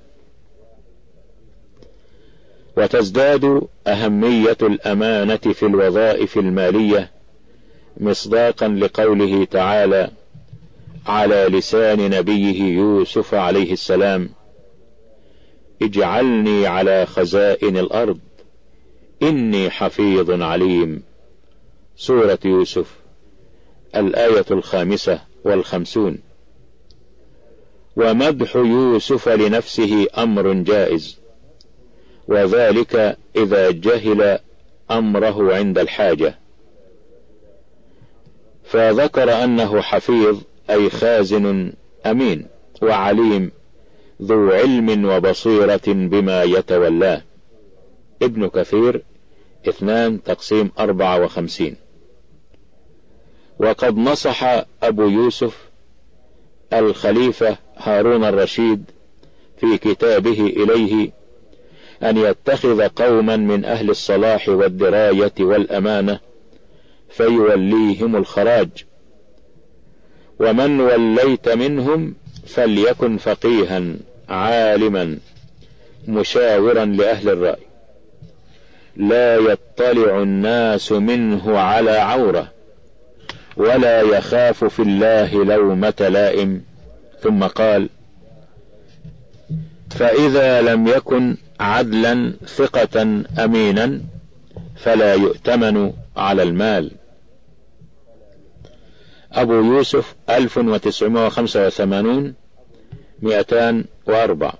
وتزداد أهمية الأمانة في الوظائف المالية مصداقا لقوله تعالى على لسان نبيه يوسف عليه السلام: اجعلني على خزائن الأرض إني حفيظ عليم. سورة يوسف الآية الخامسة والخمسون. ومدح يوسف لنفسه أمر جائز، وذلك إذا جهل أمره عند الحاجة، فذكر أنه حفيظ أي خازن أمين وعليم ذو علم وبصيرة بما يتولاه. ابن كثير اثنان تقسيم أربعة وخمسين. وقد نصح أبو يوسف الخليفة هارون الرشيد في كتابه إليه أن يتخذ قوما من أهل الصلاح والدراية والأمانة فيوليهم الخراج، ومن وليت منهم فليكن فقيها عالما مشاورا لأهل الرأي، لا يطلع الناس منه على عورة، ولا يخاف في الله لومة لائم. ثم قال: فإذا لم يكن عدلا ثقة أمينا فلا يؤتمن على المال. أبو يوسف ألف وتسعمائة وخمسة وثمانون مئتان وأربع.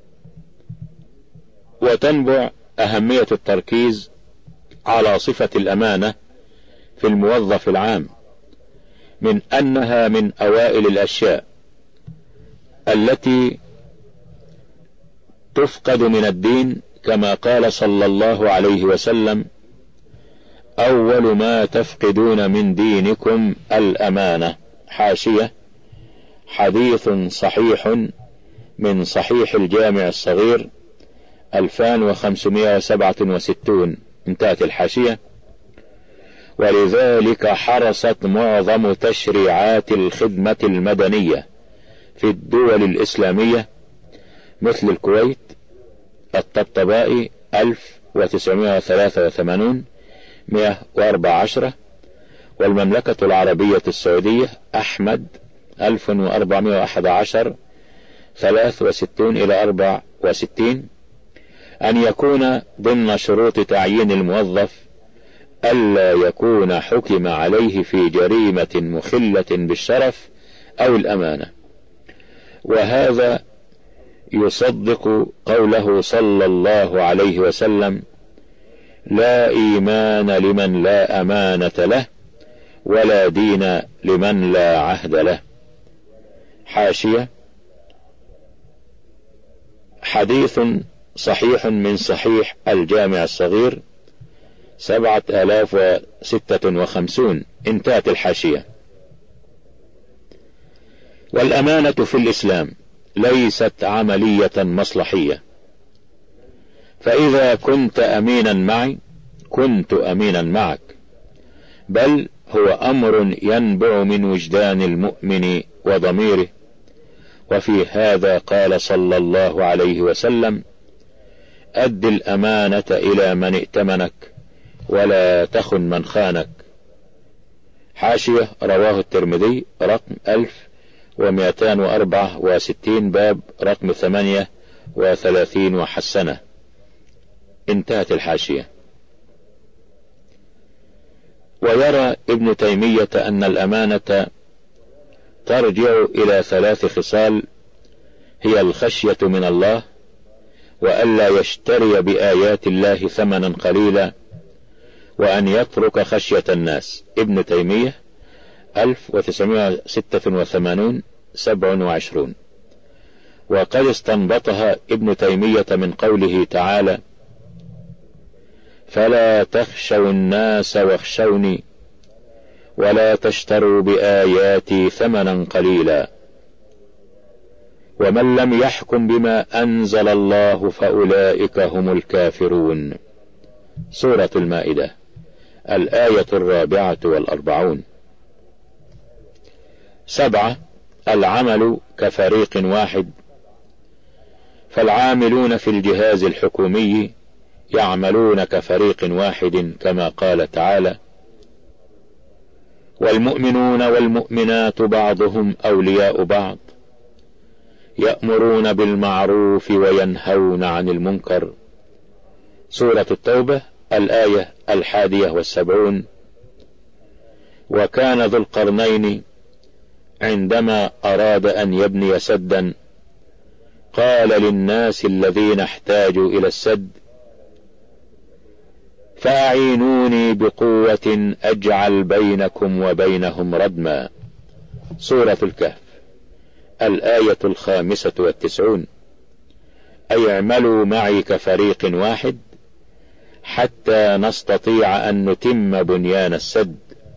وتنبع أهمية التركيز على صفة الأمانة في الموظف العام من أنها من أوائل الأشياء التي تفقد من الدين، كما قال صلى الله عليه وسلم: أول ما تفقدون من دينكم الأمانة. حاشية: حديث صحيح من صحيح الجامع الصغير ألفان وخمسمائة وسبعة وستون. انتهت الحاشية. ولذلك حرصت معظم تشريعات الخدمة المدنية في الدول الإسلامية مثل الكويت الطبطبائي ألف وتسعمائة وثلاثة وثمانين مئة وأربعة عشر، والمملكة العربية السعودية أحمد ألف وأربعمائة وأحد عشر ثلاث وستون إلى أربع وستين، أن يكون ضمن شروط تعيين الموظف ألا يكون حكم عليه في جريمة مخلة بالشرف أو الأمانة. وهذا يصدق قوله صلى الله عليه وسلم: لا إيمان لمن لا أمانة له، ولا دين لمن لا عهد له. حاشية: حديث صحيح من صحيح الجامع الصغير سبعة آلاف وستة وخمسون. انتهت الحاشية. والأمانة في الإسلام ليست عملية مصلحية، فإذا كنت أمينا معي كنت أمينا معك، بل هو أمر ينبع من وجدان المؤمن وضميره. وفي هذا قال صلى الله عليه وسلم: أد الأمانة إلى من ائتمنك ولا تخن من خانك. حاشية: رواه الترمذي رقم ألف ومئتان وأربعة وستين، باب رقم ثمانية وثلاثين، وحسنه. انتهت الحاشية. ويرى ابن تيمية أن الأمانة ترجع إلى ثلاث خصال، هي الخشية من الله، وألا يشتري بآيات الله ثمنا قليلا، وأن يترك خشية الناس. ابن تيمية ألف وتسعمائة وستة وثمانين سبع وعشرون. وقد استنبطها ابن تيمية من قوله تعالى: فلا تخشوا الناس واخشوني ولا تشتروا بآياتي ثمنا قليلا، ومن لم يحكم بما أنزل الله فأولئك هم الكافرون. سورة المائدة الآية الرابعة والأربعون. سبعة: العمل كفريق واحد، فالعاملون في الجهاز الحكومي يعملون كفريق واحد، كما قال تعالى: والمؤمنون والمؤمنات بعضهم أولياء بعض يأمرون بالمعروف وينهون عن المنكر. سورة التوبة الآية الحادية والسبعون. وكان ذو القرنين عندما أراد أن يبني سدا قال للناس الذين احتاجوا إلى السد: فأعينوني بقوة أجعل بينكم وبينهم ردما. سورة الكهف، الآية الخامسة والتسعون. أي اعملوا معي كفريق واحد حتى نستطيع أن نتم بنيان السد.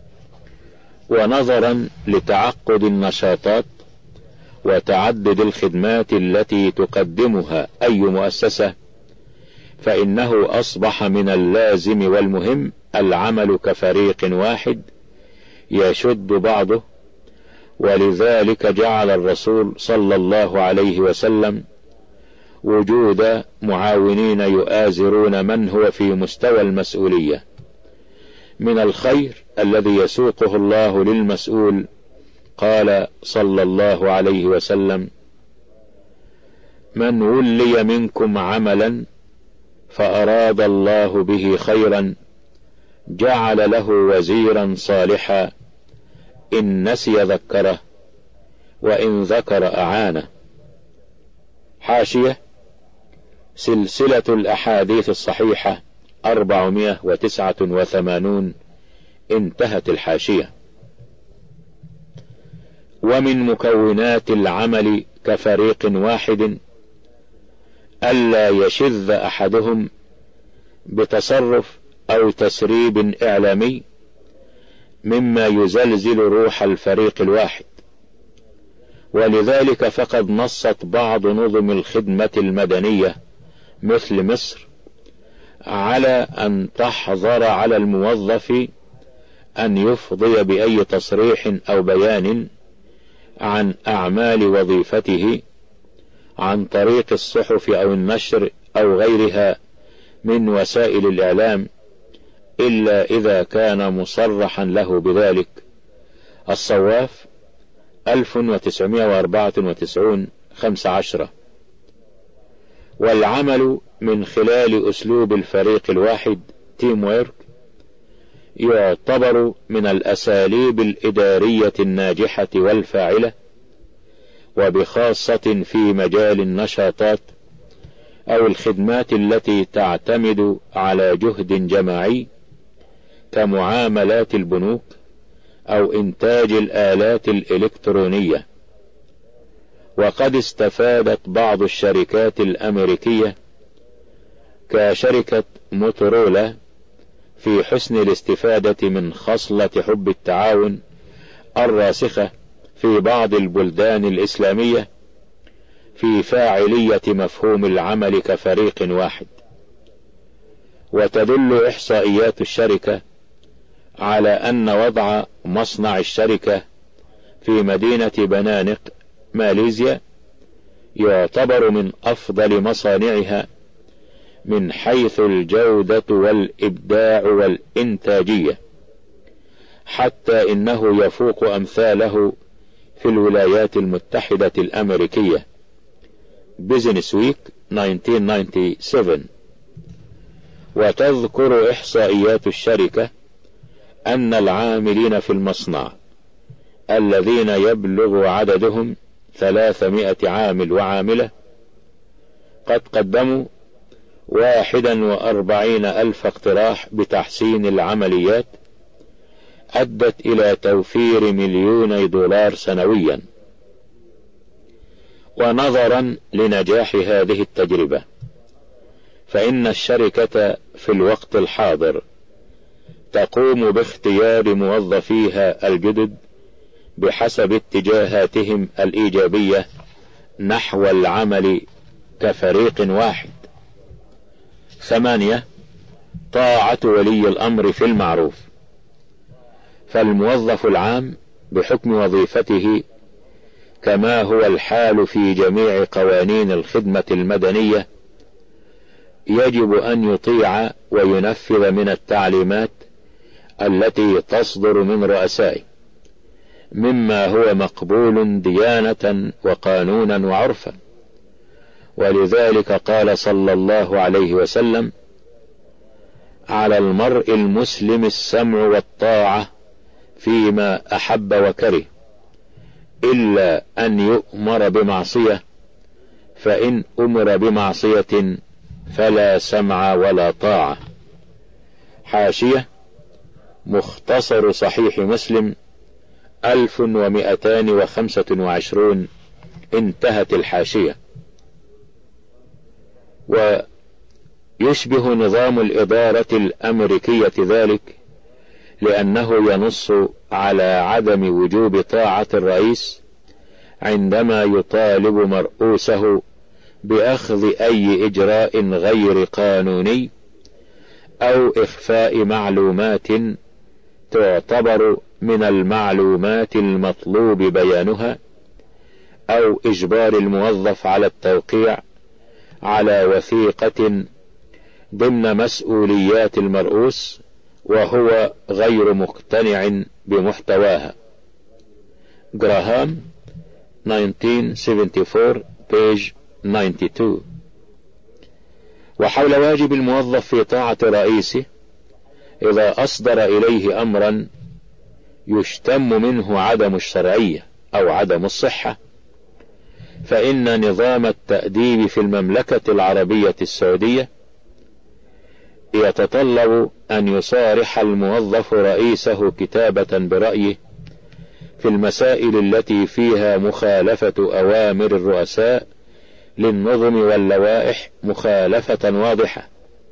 ونظرا لتعقد النشاطات وتعدد الخدمات التي تقدمها أي مؤسسة، فإنه أصبح من اللازم والمهم العمل كفريق واحد يشد بعضه. ولذلك جعل الرسول صلى الله عليه وسلم وجود معاونين يؤازرون من هو في مستوى المسؤولية من الخير الذي يسوقه الله للمسؤول. قال صلى الله عليه وسلم: من ولي منكم عملا فأراد الله به خيرا جعل له وزيرا صالحا، إن نسي ذكره وإن ذكر أعانه. حاشية: سلسلة الأحاديث الصحيحة أربعمائة وتسعة وثمانون. انتهت الحاشية. ومن مكونات العمل كفريق واحد ألا يشذ أحدهم بتصرف أو تسريب إعلامي مما يزلزل روح الفريق الواحد. ولذلك فقد نصت بعض نظم الخدمة المدنية مثل مصر على أن تحظر على الموظف أن يفضي بأي تصريح أو بيان عن أعمال وظيفته عن طريق الصحف أو النشر أو غيرها من وسائل الإعلام إلا إذا كان مصرحا له بذلك. الصواف ألف وتسعمائة وأربعة وتسعون خمس عشرة. والعمل من خلال أسلوب الفريق الواحد تيم ويرك يعتبر من الأساليب الإدارية الناجحة والفاعلة، وبخاصة في مجال النشاطات أو الخدمات التي تعتمد على جهد جماعي كمعاملات البنوك أو إنتاج الآلات الإلكترونية. وقد استفادت بعض الشركات الأمريكية كشركة موتورولا في حسن الاستفادة من خصلة حب التعاون الراسخة في بعض البلدان الإسلامية في فاعلية مفهوم العمل كفريق واحد. وتدل إحصائيات الشركة على أن وضع مصنع الشركة في مدينة بنانق ماليزيا يعتبر من أفضل مصانعها من حيث الجودة والإبداع والإنتاجية، حتى إنه يفوق أمثاله في الولايات المتحدة الأمريكية. بيزنس ويك ألف وتسعمائة وسبعة وتسعين. وتذكر إحصائيات الشركة أن العاملين في المصنع الذين يبلغ عددهم ثلاثمائة عامل وعاملة قد قدموا واحدا وأربعين ألف اقتراح بتحسين العمليات أدت إلى توفير مليوني دولار سنويا. ونظرا لنجاح هذه التجربة فإن الشركة في الوقت الحاضر تقوم باختيار موظفيها الجدد بحسب اتجاهاتهم الإيجابية نحو العمل كفريق واحد. ثمانية: طاعة ولي الأمر في المعروف. فالموظف العام بحكم وظيفته كما هو الحال في جميع قوانين الخدمة المدنية يجب أن يطيع وينفذ من التعليمات التي تصدر من رؤسائه مما هو مقبول ديانة وقانونا وعرفا. ولذلك قال صلى الله عليه وسلم: على المرء المسلم السمع والطاعة فيما أحب وكره إلا أن يؤمر بمعصية، فإن أمر بمعصية فلا سمع ولا طاعة. حاشية مختصر صحيح مسلم ألف ومئتان وخمسة وعشرون. انتهت الحاشية. ويشبه نظام الإدارة الأمريكية ذلك، لأنه ينص على عدم وجوب طاعة الرئيس عندما يطالب مرؤوسه بأخذ أي إجراء غير قانوني أو إخفاء معلومات تعتبر من المعلومات المطلوب بيانها، أو إجبار الموظف على التوقيع على وثيقة ضمن مسؤوليات المرؤوس وهو غير مقتنع بمحتواها. جراهام ألف وتسعمائة وأربعة وسبعين، page اثنين وتسعين. وحول واجب الموظف في طاعة رئيسه إذا أصدر إليه أمرا يشتم منه عدم الشرعية أو عدم الصحة، فإن نظام التأديب في المملكة العربية السعودية يتطلب أن يصارح الموظف رئيسه كتابة برأيه في المسائل التي فيها مخالفة أوامر الرؤساء للنظم واللوائح مخالفة واضحة،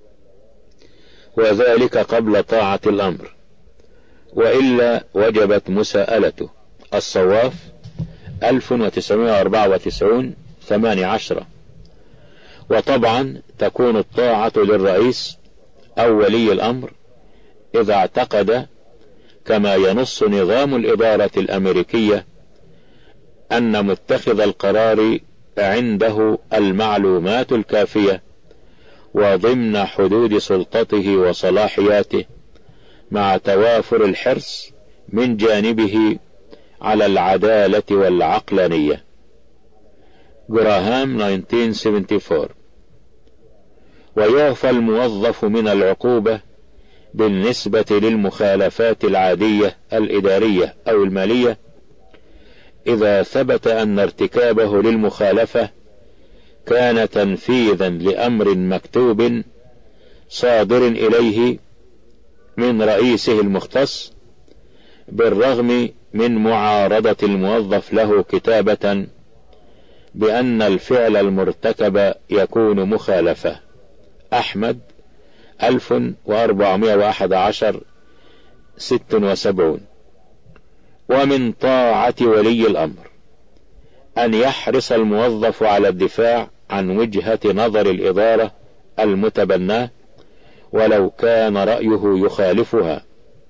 وذلك قبل طاعة الأمر، وإلا وجبت مساءلته. الصواف ألف وتسعمائة وأربعة وتسعين، ثمان عشرة. وطبعا تكون الطاعة للرئيس أو ولي الأمر إذا اعتقد كما ينص نظام الإدارة الأمريكية أن متخذ القرار عنده المعلومات الكافية وضمن حدود سلطته وصلاحياته، مع توافر الحرص من جانبه على العدالة والعقلانية. جراهام ألف وتسعمائة وأربعة وسبعين. ويعفى الموظف من العقوبة بالنسبة للمخالفات العادية الإدارية أو المالية إذا ثبت أن ارتكابه للمخالفة كان تنفيذا لأمر مكتوب صادر إليه من رئيسه المختص، بالرغم من معارضة الموظف له كتابة بأن الفعل المرتكب يكون مخالفة. أحمد ألف وأربعمائة وأحد عشر، ست وسبعون. ومن طاعة ولي الأمر أن يحرص الموظف على الدفاع عن وجهة نظر الإدارة المتبناه ولو كان رأيه يخالفها،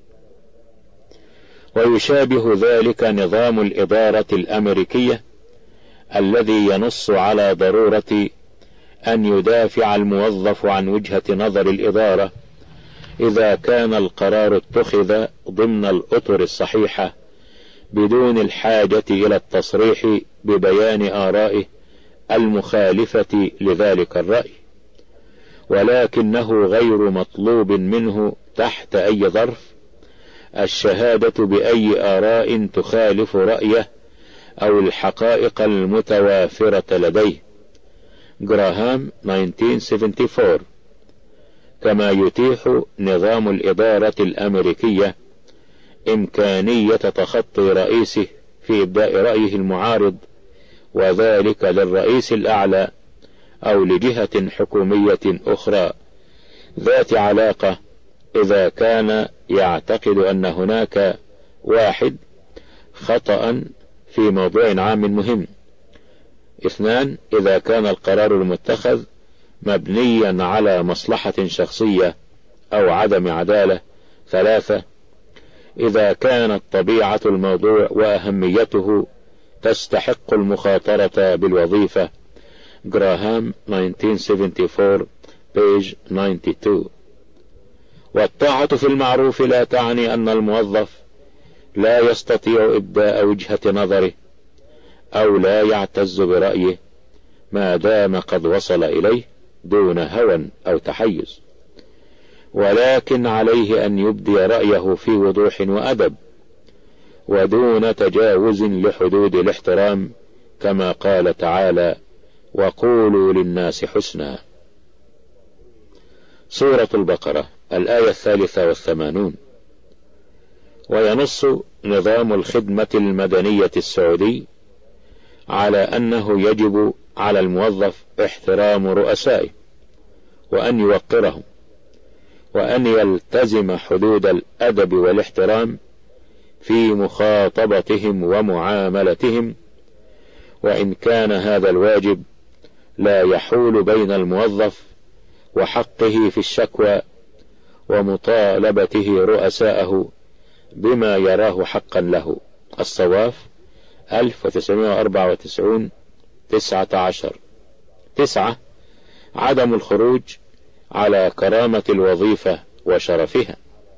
ويشابه ذلك نظام الإدارة الأمريكية الذي ينص على ضرورة أن يدافع الموظف عن وجهة نظر الإدارة إذا كان القرار اتخذ ضمن الأطر الصحيحة بدون الحاجة إلى التصريح ببيان آرائه المخالفة لذلك الرأي، ولكنه غير مطلوب منه تحت أي ظرف الشهادة بأي آراء تخالف رأيه أو الحقائق المتوافرة لديه. جراهام ألف وتسعمائة وأربعة وسبعين. كما يتيح نظام الإدارة الأمريكية إمكانية تخطي رئيسه في إبداء رأيه المعارض، وذلك للرئيس الأعلى أو لجهة حكومية أخرى ذات علاقة، إذا كان يعتقد أن هناك واحد خطأ في موضوع عام مهم. اثنان، إذا كان القرار المتخذ مبنيا على مصلحة شخصية أو عدم عدالة. ثلاثة، إذا كانت طبيعة الموضوع وأهميته تستحق المخاطرة بالوظيفة. جراهام ألف وتسعمائة وأربعة وسبعين، page اثنين وتسعين. والطاعة في المعروف لا تعني أن الموظف لا يستطيع إبداء وجهة نظره أو لا يعتز برأيه ما دام قد وصل إليه دون هوى أو تحيز، ولكن عليه أن يبدي رأيه في وضوح وأدب ودون تجاوز لحدود الاحترام، كما قال تعالى: وقولوا للناس حسنا. سورة البقرة الآية الثالثة والثمانون. وينص نظام الخدمة المدنية السعودي على أنه يجب على الموظف احترام رؤسائه وأن يوقرهم وأن يلتزم حدود الأدب والاحترام في مخاطبتهم ومعاملتهم، وإن كان هذا الواجب لا يحول بين الموظف وحقه في الشكوى ومطالبته رؤساءه بما يراه حقا له. الصواف ألف وتسعمائة وأربعة وتسعين تسعة عشر. تسعة عدم الخروج على كرامة الوظيفة وشرفها.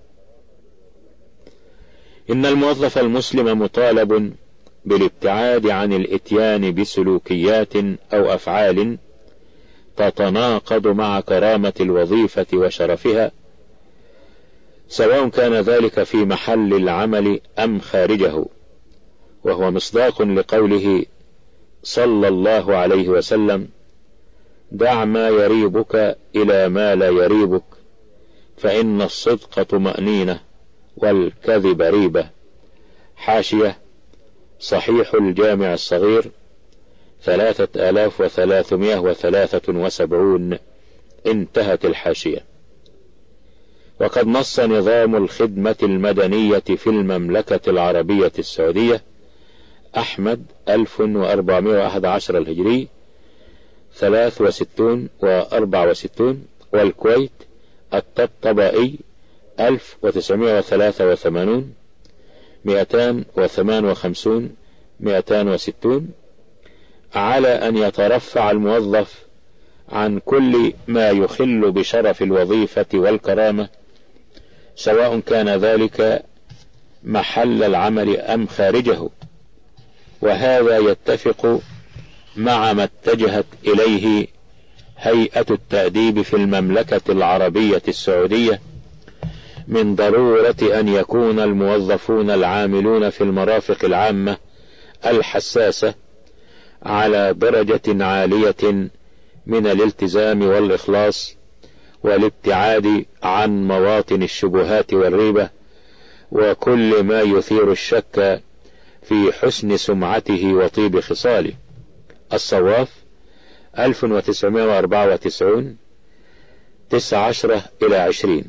إن الموظف المسلم مطالب بالابتعاد عن الاتيان بسلوكيات أو أفعال تتناقض مع كرامة الوظيفة وشرفها، سواء كان ذلك في محل العمل أم خارجه، وهو مصداق لقوله صلى الله عليه وسلم: دع ما يريبك إلى ما لا يريبك، فإن الصدق طمأنينة والكذب ريبة. حاشية صحيح الجامع الصغير ثلاثة آلاف وثلاثمائة وثلاثة وسبعون. انتهت الحاشية. وقد نص نظام الخدمة المدنية في المملكة العربية السعودية أحمد ألف وأربعمائة وأحد عشر الهجري ثلاث وستون وأربع وستون، والكويت الطبطبائي ألف وتسعمائة وثلاثة وثمانون مئتان وثمان وخمسون مئتان وستون، على أن يترفع الموظف عن كل ما يخل بشرف الوظيفة والكرامة، سواء كان ذلك محل العمل أم خارجه، وهذا يتفق مع ما اتجهت إليه هيئة التأديب في المملكة العربية السعودية من ضرورة أن يكون الموظفون العاملون في المرافق العامة الحساسة على درجة عالية من الالتزام والإخلاص والابتعاد عن مواطن الشبهات والريبة وكل ما يثير الشك في حسن سمعته وطيب خصاله. الصواف ألف وتسعمائة وأربعة وتسعين تسع عشرة إلى عشرين.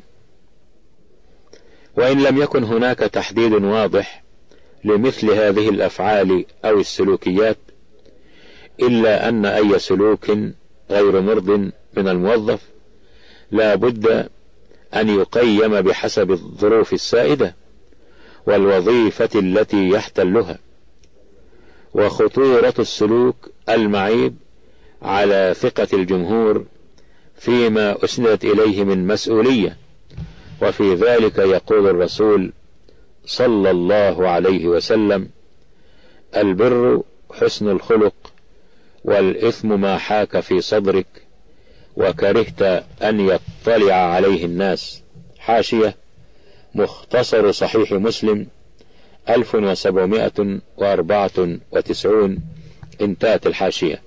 وإن لم يكن هناك تحديد واضح لمثل هذه الأفعال أو السلوكيات، إلا أن أي سلوك غير مرض من الموظف لا بد أن يقيم بحسب الظروف السائدة والوظيفة التي يحتلها وخطورة السلوك المعيب على ثقة الجمهور فيما أسندت إليه من مسؤولية. وفي ذلك يقول الرسول صلى الله عليه وسلم: البر حسن الخلق، والإثم ما حاك في صدرك وكرهت أن يطلع عليه الناس. حاشية مختصر صحيح مسلم ألف وسبعمائة وأربعة وتسعون. انتهت الحاشية.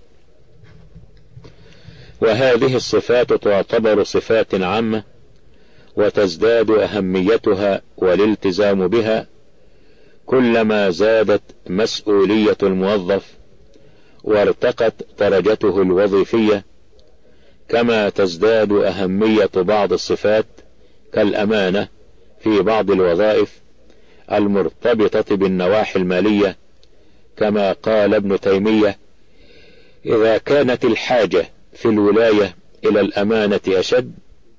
وهذه الصفات تعتبر صفات عامة وتزداد أهميتها والالتزام بها كلما زادت مسؤولية الموظف وارتقت درجته الوظيفية، كما تزداد أهمية بعض الصفات كالأمانة في بعض الوظائف المرتبطة بالنواحي المالية، كما قال ابن تيمية: إذا كانت الحاجة في الولاية إلى الأمانة أشد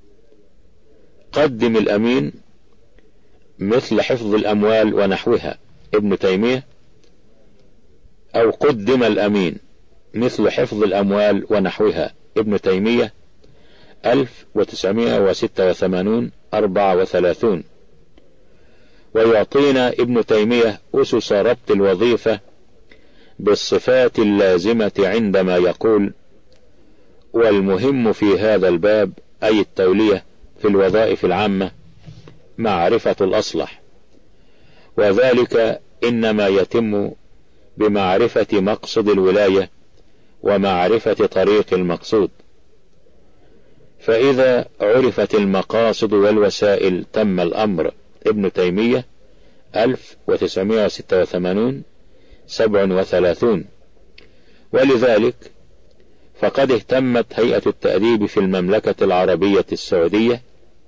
قدم الأمين مثل حفظ الأموال ونحوها. ابن تيمية: أو قدم الأمين مثل حفظ الأموال ونحوها. ابن تيمية ألف وتسعمائة وستة وثمانين أربعة وثلاثون. ويعطينا ابن تيمية أسس ربط الوظيفة بالصفات اللازمة عندما يقول: والمهم في هذا الباب أي التولية في الوظائف العامة معرفة الأصلح، وذلك إنما يتم بمعرفة مقصد الولاية ومعرفة طريق المقصود. فإذا عرفت المقاصد والوسائل تم الأمر. ابن تيمية ألف وتسعمائة وستة وثمانين سبع وثلاثون. ولذلك فقد اهتمت هيئة التأديب في المملكة العربية السعودية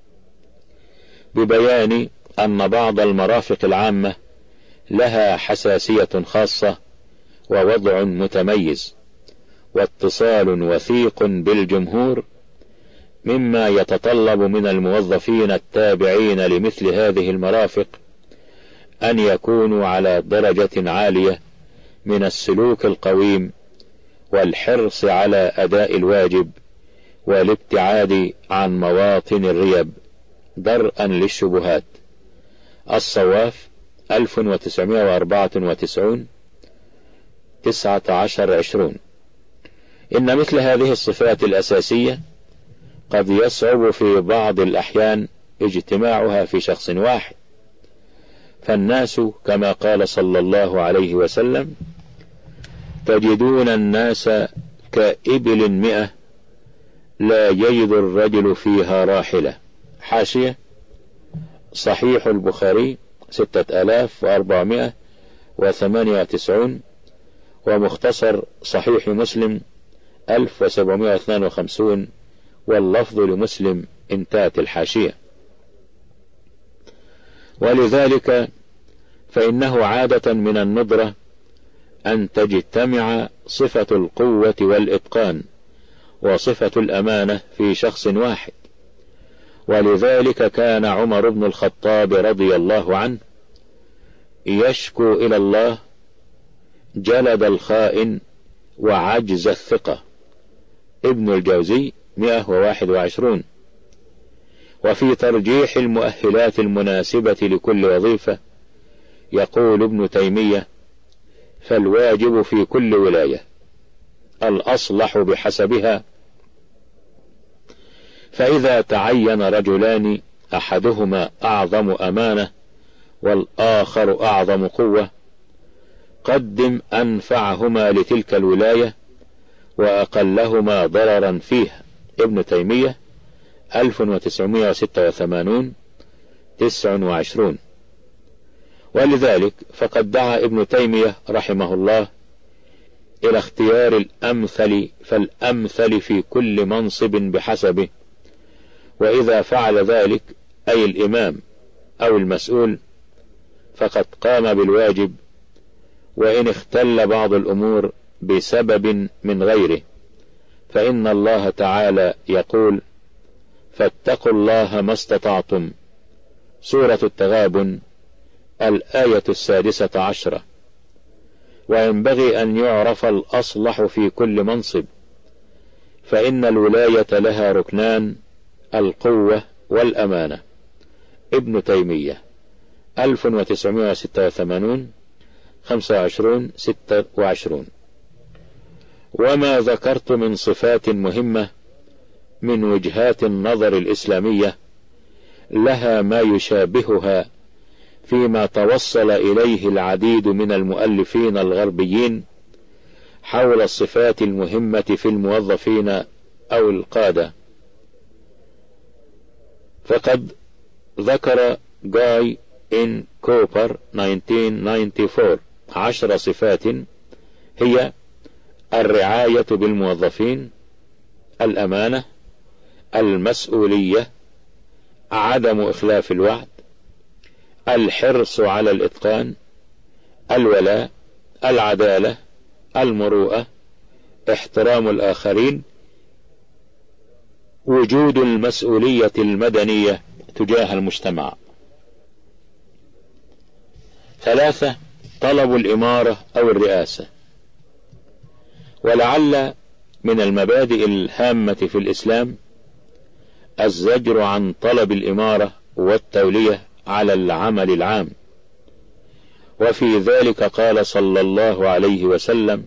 ببيان أن بعض المرافق العامة لها حساسية خاصة ووضع متميز واتصال وثيق بالجمهور، مما يتطلب من الموظفين التابعين لمثل هذه المرافق أن يكونوا على درجة عالية من السلوك القويم والحرص على أداء الواجب والابتعاد عن مواطن الريب درءا للشبهات. الصواف ألف وتسعمائة وأربعة وتسعين تسعة عشر عشرون. إن مثل هذه الصفات الأساسية قد يصعب في بعض الأحيان اجتماعها في شخص واحد، فالناس كما قال صلى الله عليه وسلم: تجدون الناس كإبل مئة لا يجد الرجل فيها راحلة. حاشية صحيح البخاري ستة آلاف وأربعمائة وثمانية وتسعون، ومختصر صحيح مسلم ألف وسبعمائة واثنين وخمسين، واللفظ لمسلم. انتهت الحاشية. ولذلك فإنه عادة من الندرة أن تجتمع صفة القوة والإتقان وصفة الأمانة في شخص واحد. ولذلك كان عمر بن الخطاب رضي الله عنه يشكو إلى الله جلد الخائن وعجز الثقة. ابن الجوزي مئة وواحد وعشرون. وفي ترجيح المؤهلات المناسبة لكل وظيفة يقول ابن تيمية: فالواجب في كل ولاية الأصلح بحسبها، فإذا تعين رجلان أحدهما أعظم أمانة والآخر أعظم قوة قدم أنفعهما لتلك الولاية وأقلهما ضررا فيها. ابن تيمية ألف وتسعمائة وستة وثمانين تسع وعشرون. ولذلك فقد دعا ابن تيمية رحمه الله إلى اختيار الأمثل فالأمثل في كل منصب بحسبه، وإذا فعل ذلك أي الإمام أو المسؤول فقد قام بالواجب، وإن اختل بعض الأمور بسبب من غيره، فإن الله تعالى يقول: فاتقوا الله ما استطعتم. سورة التغابن الآية السادسة عشرة. وينبغي أن يعرف الأصلح في كل منصب، فإن الولاية لها ركنان: القوة والأمانة. ابن تيمية ألف وتسعمائة وستة وثمانين خمسة وعشرون ستة وعشرون. وما ذكرت من صفات مهمة من وجهات النظر الإسلامية لها ما يشابهها فيما توصل إليه العديد من المؤلفين الغربيين حول الصفات المهمة في الموظفين أو القادة. فقد ذكر جاي إن كوبر ألف وتسعمائة وأربعة وتسعين عشر صفات هي: الرعاية بالموظفين، الأمانة، المسؤولية، عدم إخلاف الوعد، الحرص على الإتقان، الولاء، العدالة، المروءة، احترام الآخرين، وجود المسؤولية المدنية تجاه المجتمع. ثلاثة: طلب الإمارة أو الرئاسة. ولعل من المبادئ الهامة في الإسلام الزجر عن طلب الإمارة والتولية على العمل العام، وفي ذلك قال صلى الله عليه وسلم: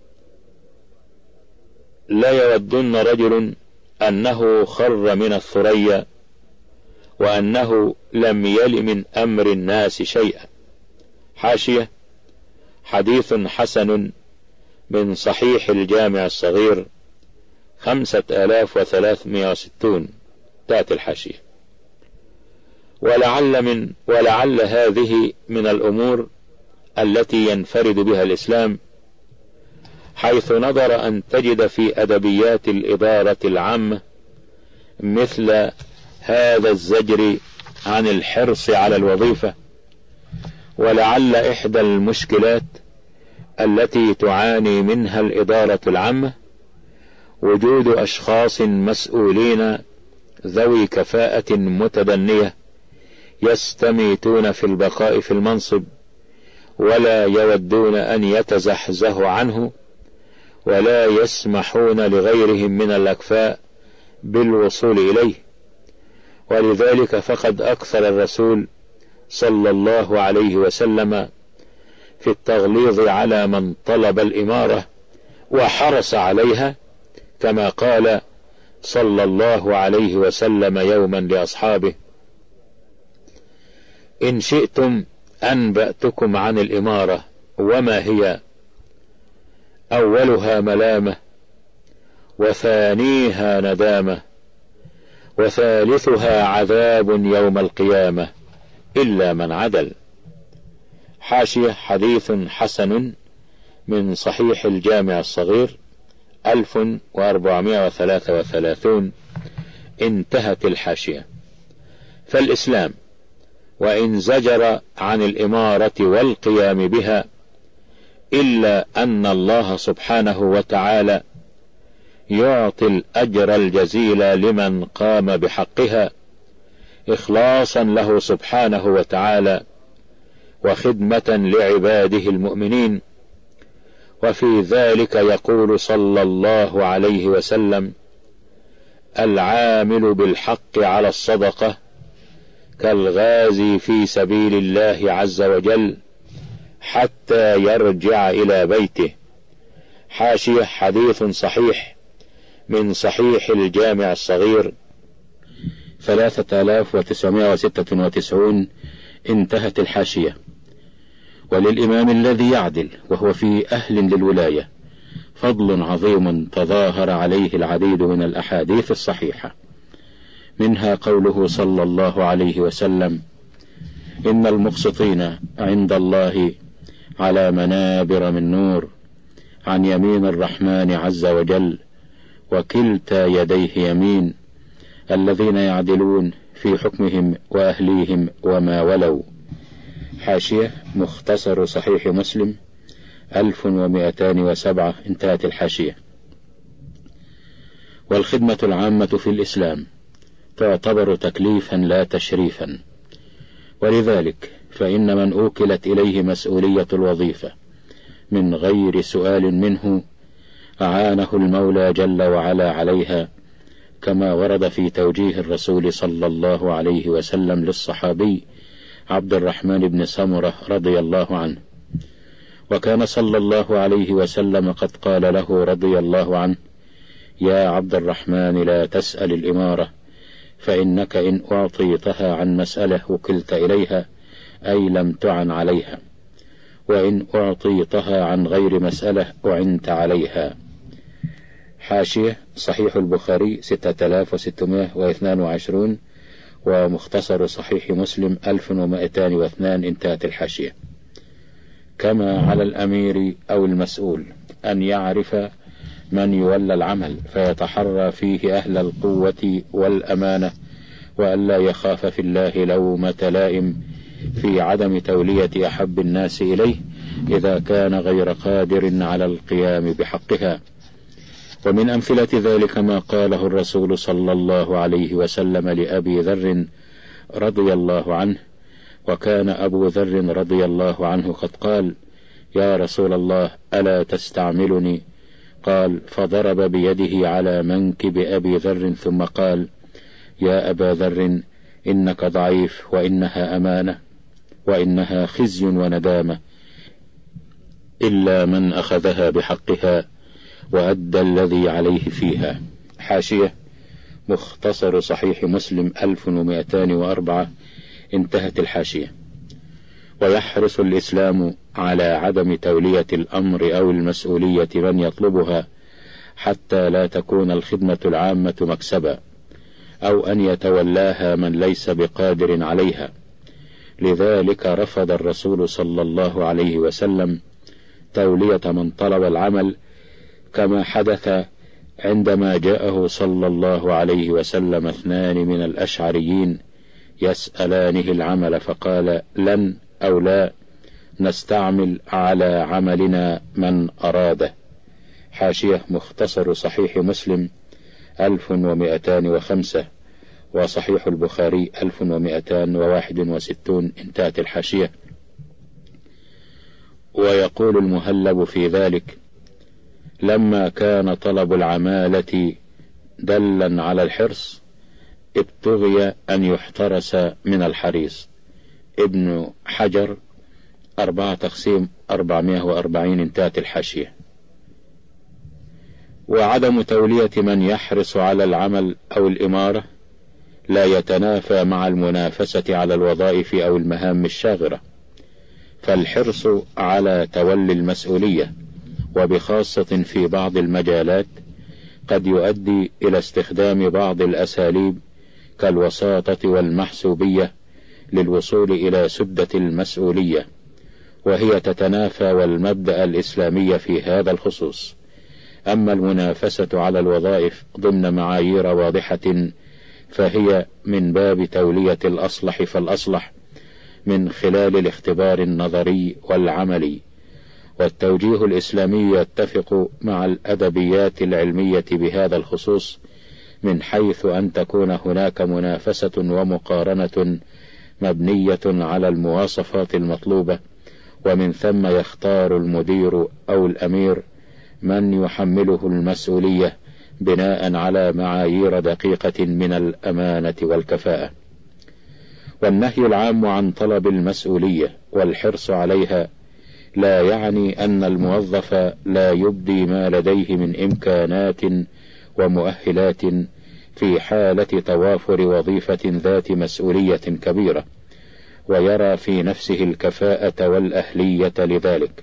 لا يودن رجل أنه خر من الثريا وأنه لم يل من أمر الناس شيئا. حاشية حديث حسن من صحيح الجامع الصغير، خمسة آلاف وثلاثمائة وستون. تأتي الحاشية: ولعل من ولعل هذه من الأمور التي ينفرد بها الإسلام، حيث نظر أن تجد في أدبيات الإدارة العامة مثل هذا الزجر عن الحرص على الوظيفة. ولعل إحدى المشكلات التي تعاني منها الإدارة العامة وجود أشخاص مسؤولين ذوي كفاءة متدنية يستميتون في البقاء في المنصب، ولا يودون أن يتزحزحوا عنه، ولا يسمحون لغيرهم من الأكفاء بالوصول إليه. ولذلك فقد أكثر الرسول صلى الله عليه وسلم في التغليظ على من طلب الإمارة وحرص عليها، كما قال صلى الله عليه وسلم يوما لأصحابه: إن شئتم أنبأتكم عن الإمارة وما هي، أولها ملامة، وثانيها ندامة، وثالثها عذاب يوم القيامة إلا من عدل. حاشية: حديث حسن من صحيح الجامع الصغير ألف وأربعمائة وثلاثة وثلاثون. انتهت الحاشية. فالإسلام وإن زجر عن الإمارة والقيام بها، إلا أن الله سبحانه وتعالى يعطي الأجر الجزيل لمن قام بحقها إخلاصا له سبحانه وتعالى وخدمة لعباده المؤمنين. وفي ذلك يقول صلى الله عليه وسلم: العامل بالحق على الصدقة كالغازي في سبيل الله عز وجل حتى يرجع إلى بيته. حاشية: حديث صحيح من صحيح الجامع الصغير ثلاثة آلاف وتسعمائة وستة وتسعون. انتهت الحاشية. وللإمام الذي يعدل وهو في أهل للولاية فضل عظيم تظاهر عليه العديد من الأحاديث الصحيحة، منها قوله صلى الله عليه وسلم: إن المقسطين عند الله على منابر من نور عن يمين الرحمن عز وجل وكلتا يديه يمين، الذين يعدلون في حكمهم وأهليهم وما ولوا. حاشية: مختصر صحيح مسلم ألف ومئتان وسبعة. انتهت الحاشية. والخدمة العامة في الإسلام تعتبر تكليفا لا تشريفا، ولذلك فإن من أوكلت إليه مسؤولية الوظيفة من غير سؤال منه أعانه المولى جل وعلا عليها، كما ورد في توجيه الرسول صلى الله عليه وسلم للصحابي عبد الرحمن بن سمرة رضي الله عنه. وكان صلى الله عليه وسلم قد قال له رضي الله عنه: يا عبد الرحمن لا تسأل الإمارة، فإنك إن أعطيتها عن مسألة وكلت إليها، أي لم تعن عليها، وإن أعطيتها عن غير مسألة أعنت عليها. حاشية: صحيح البخاري ستة آلاف وستمائة واثنان وعشرون، ومختصر صحيح مسلم ألف ومئتان واثنان. انتهت الحاشية. كما على الأمير أو المسؤول أن يعرف من يولى العمل فيتحرى فيه أهل القوة والأمانة، وأن لا يخاف في الله لومة لائم في عدم تولية أحب الناس إليه إذا كان غير قادر على القيام بحقها. ومن أمثلة ذلك ما قاله الرسول صلى الله عليه وسلم لأبي ذر رضي الله عنه. وكان أبو ذر رضي الله عنه قد قال: يا رسول الله ألا تستعملني؟ قال: فضرب بيده على منكب أبي ذر ثم قال: يا أبا ذر إنك ضعيف، وإنها أمانة، وإنها خزي وندامة، إلا من أخذها بحقها وأدى الذي عليه فيها. حاشية: مختصر صحيح مسلم ألف ومئتان وأربعة. انتهت الحاشية. ويحرص الإسلام على عدم تولية الأمر أو المسؤولية من يطلبها حتى لا تكون الخدمة العامة مكسبا، أو أن يتولاها من ليس بقادر عليها. لذلك رفض الرسول صلى الله عليه وسلم تولية من طلب العمل، كما حدث عندما جاءه صلى الله عليه وسلم اثنان من الأشعريين يسألانه العمل، فقال: لن أو لا نستعمل على عملنا من أراده. حاشية مختصر صحيح مسلم ألف ومئتان وخمسة، وصحيح البخاري ألف ومئتان وواحد وستون. انتهت الحاشية. ويقول المهلب في ذلك: لما كان طلب العمالة دلا على الحرص ابتغي أن يحترس من الحريص. ابن حجر أربعة تقسيم أربعمائة وأربعين. انتهت الحاشية. وعدم تولية من يحرص على العمل أو الإمارة لا يتنافى مع المنافسة على الوظائف أو المهام الشاغرة، فالحرص على تولي المسؤولية وبخاصة في بعض المجالات قد يؤدي إلى استخدام بعض الأساليب كالوساطة والمحسوبية للوصول إلى سدة المسؤولية، وهي تتنافى والمبدأ الإسلامي في هذا الخصوص. أما المنافسة على الوظائف ضمن معايير واضحة فهي من باب تولية الأصلح فالأصلح من خلال الاختبار النظري والعملي. والتوجيه الإسلامي يتفق مع الأدبيات العلمية بهذا الخصوص، من حيث أن تكون هناك منافسة ومقارنة مبنية على المواصفات المطلوبة، ومن ثم يختار المدير أو الأمير من يحمله المسؤولية بناء على معايير دقيقة من الأمانة والكفاءة. والنهي العام عن طلب المسؤولية والحرص عليها لا يعني أن الموظف لا يبدي ما لديه من إمكانات ومؤهلات في حالة توافر وظيفة ذات مسؤولية كبيرة، ويرى في نفسه الكفاءة والأهلية لذلك.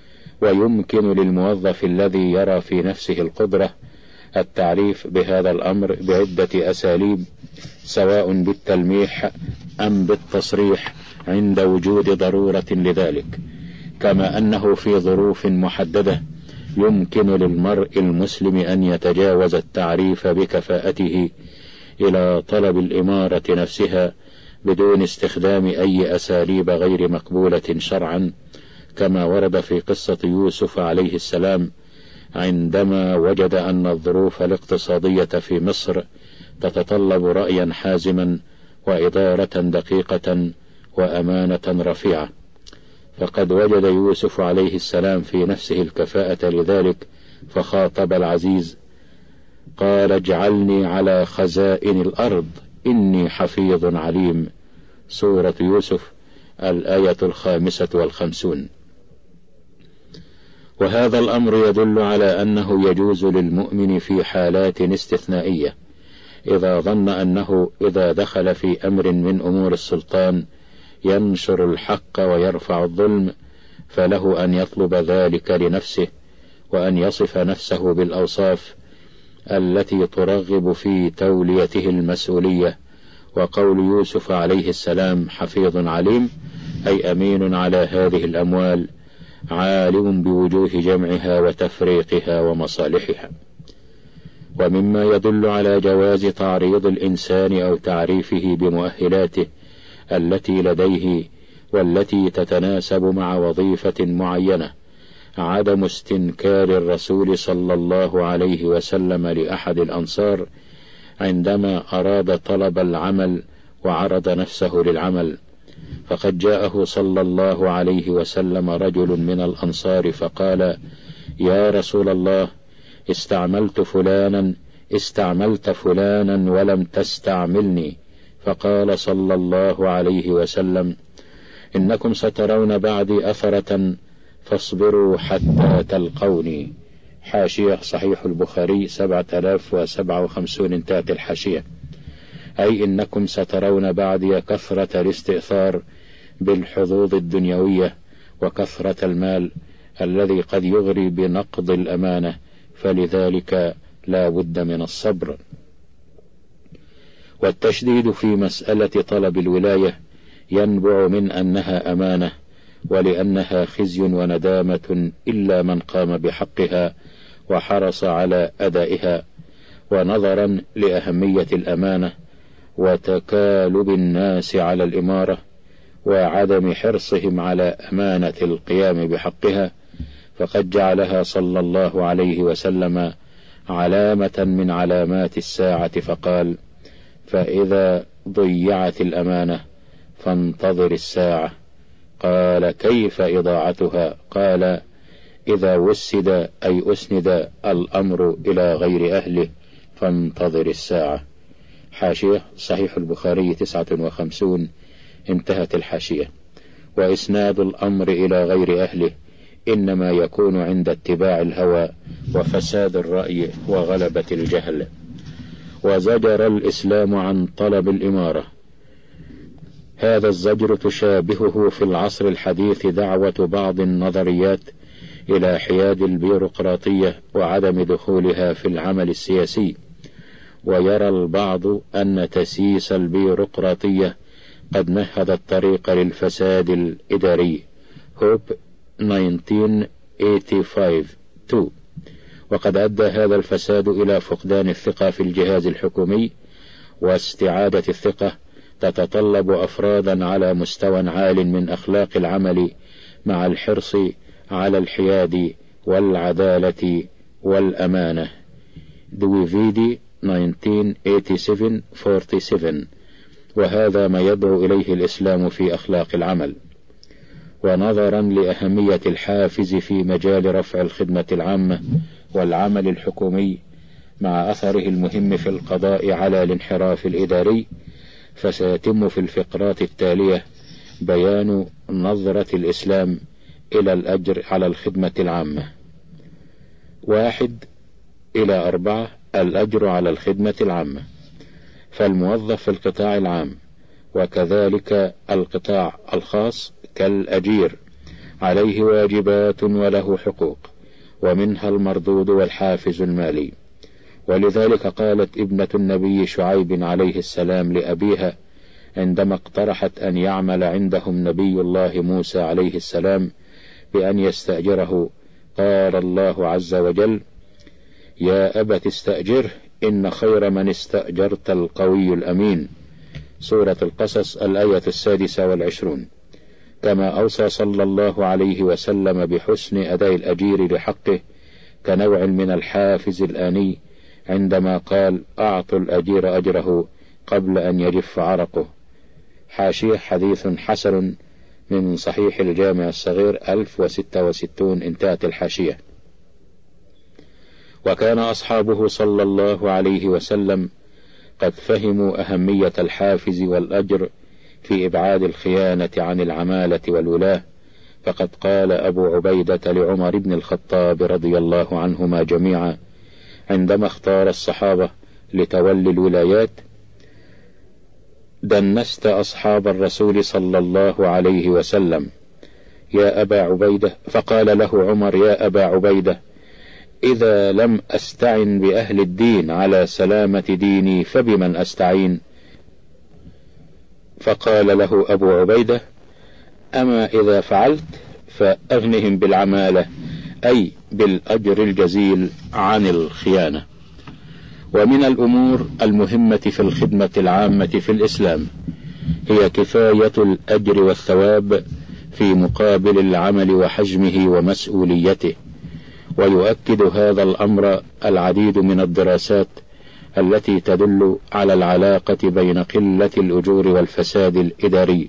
ويمكن للموظف الذي يرى في نفسه القدرة التعريف بهذا الأمر بعدة أساليب، سواء بالتلميح أم بالتصريح عند وجود ضرورة لذلك، كما أنه في ظروف محددة يمكن للمرء المسلم أن يتجاوز التعريف بكفاءته إلى طلب الإمارة نفسها بدون استخدام أي أساليب غير مقبولة شرعا، كما ورد في قصة يوسف عليه السلام عندما وجد أن الظروف الاقتصادية في مصر تتطلب رأيا حازما وإدارة دقيقة وأمانة رفيعة، فقد وجد يوسف عليه السلام في نفسه الكفاءة لذلك، فخاطب العزيز قال: اجعلني على خزائن الأرض إني حفيظ عليم. سورة يوسف الآية الخامسة والخمسون. وهذا الأمر يدل على أنه يجوز للمؤمن في حالات استثنائية إذا ظن أنه إذا دخل في أمر من أمور السلطان ينشر الحق ويرفع الظلم فله أن يطلب ذلك لنفسه، وأن يصف نفسه بالأوصاف التي ترغب في توليته المسؤولية. وقول يوسف عليه السلام حفيظ عليم أي أمين على هذه الأموال، عالم بوجوه جمعها وتفريقها ومصالحها. ومما يدل على جواز تعريض الإنسان أو تعريفه بمؤهلاته التي لديه والتي تتناسب مع وظيفة معينة عدم استنكار الرسول صلى الله عليه وسلم لأحد الأنصار عندما أراد طلب العمل وعرض نفسه للعمل، فقد جاءه صلى الله عليه وسلم رجل من الأنصار فقال: يا رسول الله، استعملت فلانا استعملت فلانا ولم تستعملني. فقال صلى الله عليه وسلم: إنكم سترون بعدي أثرة فاصبروا حتى تلقوني. حاشية صحيح البخاري سبعة آلاف وسبعة وخمسون. انتهت الحاشية. أي إنكم سترون بعدي كثرة الاستئثار بالحظوظ الدنيوية وكثرة المال الذي قد يغري بنقض الأمانة، فلذلك لا بد من الصبر. والتشديد في مسألة طلب الولاية ينبع من أنها أمانة، ولأنها خزي وندامة إلا من قام بحقها وحرص على أدائها. ونظرا لأهمية الأمانة وتكالب الناس على الإمارة وعدم حرصهم على أمانة القيام بحقها، فقد جعلها صلى الله عليه وسلم علامة من علامات الساعة، فقال: فإذا ضيعت الأمانة فانتظر الساعة. قال: كيف إضاعتها؟ قال: إذا وسد أي أسند الأمر إلى غير أهله فانتظر الساعة. حاشية صحيح البخاري تسعة وخمسون، انتهت الحاشية. وإسناد الأمر إلى غير أهله إنما يكون عند اتباع الهوى وفساد الرأي وغلبة الجهل. وزجر الإسلام عن طلب الإمارة. هذا الزجر تشابهه في العصر الحديث دعوة بعض النظريات إلى حياد البيروقراطية وعدم دخولها في العمل السياسي. ويرى البعض أن تسييس البيروقراطية قد مهد الطريق للفساد الإداري. هوب ألف وتسعمائة وخمسة وثمانين. وقد أدى هذا الفساد إلى فقدان الثقة في الجهاز الحكومي، واستعادة الثقة تتطلب أفرادا على مستوى عال من أخلاق العمل مع الحرص على الحياد والعدالة والأمانة. دويفيدي ألف وتسعمائة وسبعة وأربعين. وهذا ما يدعو إليه الإسلام في أخلاق العمل. ونظرا لأهمية الحافز في مجال رفع الخدمة العامة والعمل الحكومي مع أثره المهم في القضاء على الانحراف الإداري، فسيتم في الفقرات التالية بيان نظرة الإسلام إلى الأجر على الخدمة العامة. واحد إلى أربعة. الأجر على الخدمة العامة. فالموظف في القطاع العام وكذلك القطاع الخاص كالأجير عليه واجبات وله حقوق، ومنها المردود والحافز المالي. ولذلك قالت ابنة النبي شعيب عليه السلام لأبيها عندما اقترحت أن يعمل عندهم نبي الله موسى عليه السلام بأن يستأجره، قال الله عز وجل: يا أبت استأجره إن خير من استأجرت القوي الأمين. سورة القصص الآية السادسة والعشرون. كما أوصى صلى الله عليه وسلم بحسن أداء الأجير لحقه كنوع من الحافز الآني عندما قال: أعطوا الأجير أجره قبل أن يجف عرقه. حاشية حديث حسن من صحيح الجامع الصغير ألف وستة وستون، انتهت الحاشية. وكان أصحابه صلى الله عليه وسلم قد فهموا أهمية الحافز والأجر في إبعاد الخيانة عن العمالة والولاة، فقد قال أبو عبيدة لعمر بن الخطاب رضي الله عنهما جميعا عندما اختار الصحابة لتولي الولايات: دنست أصحاب الرسول صلى الله عليه وسلم يا أبا عبيدة. فقال له عمر: يا أبا عبيدة، إذا لم أستعن بأهل الدين على سلامة ديني فبمن أستعين؟ فقال له أبو عبيدة: أما إذا فعلت فأغنهم بالعمالة، أي بالأجر الجزيل عن الخيانة. ومن الأمور المهمة في الخدمة العامة في الإسلام هي كفاية الأجر والثواب في مقابل العمل وحجمه ومسؤوليته. ويؤكد هذا الأمر العديد من الدراسات التي تدل على العلاقة بين قلة الأجور والفساد الإداري.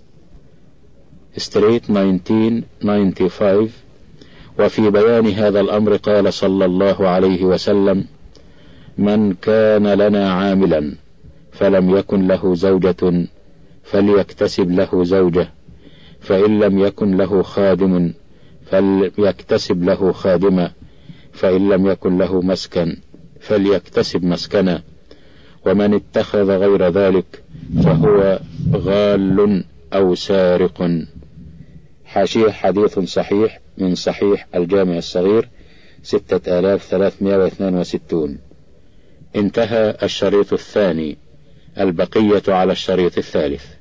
ستريت ألف وتسعمائة وخمسة وتسعين. وفي بيان هذا الأمر قال صلى الله عليه وسلم: من كان لنا عاملا فلم يكن له زوجة فليكتسب له زوجة، فإن لم يكن له خادم فليكتسب له خادمة، فإن لم يكن له مسكن فليكتسب مسكنا، ومن اتخذ غير ذلك فهو غال أو سارق. حاشية حديث صحيح من صحيح الجامع الصغير ستة آلاف ثلاثمائة واثنان وستون. انتهى الشريط الثاني، البقية على الشريط الثالث.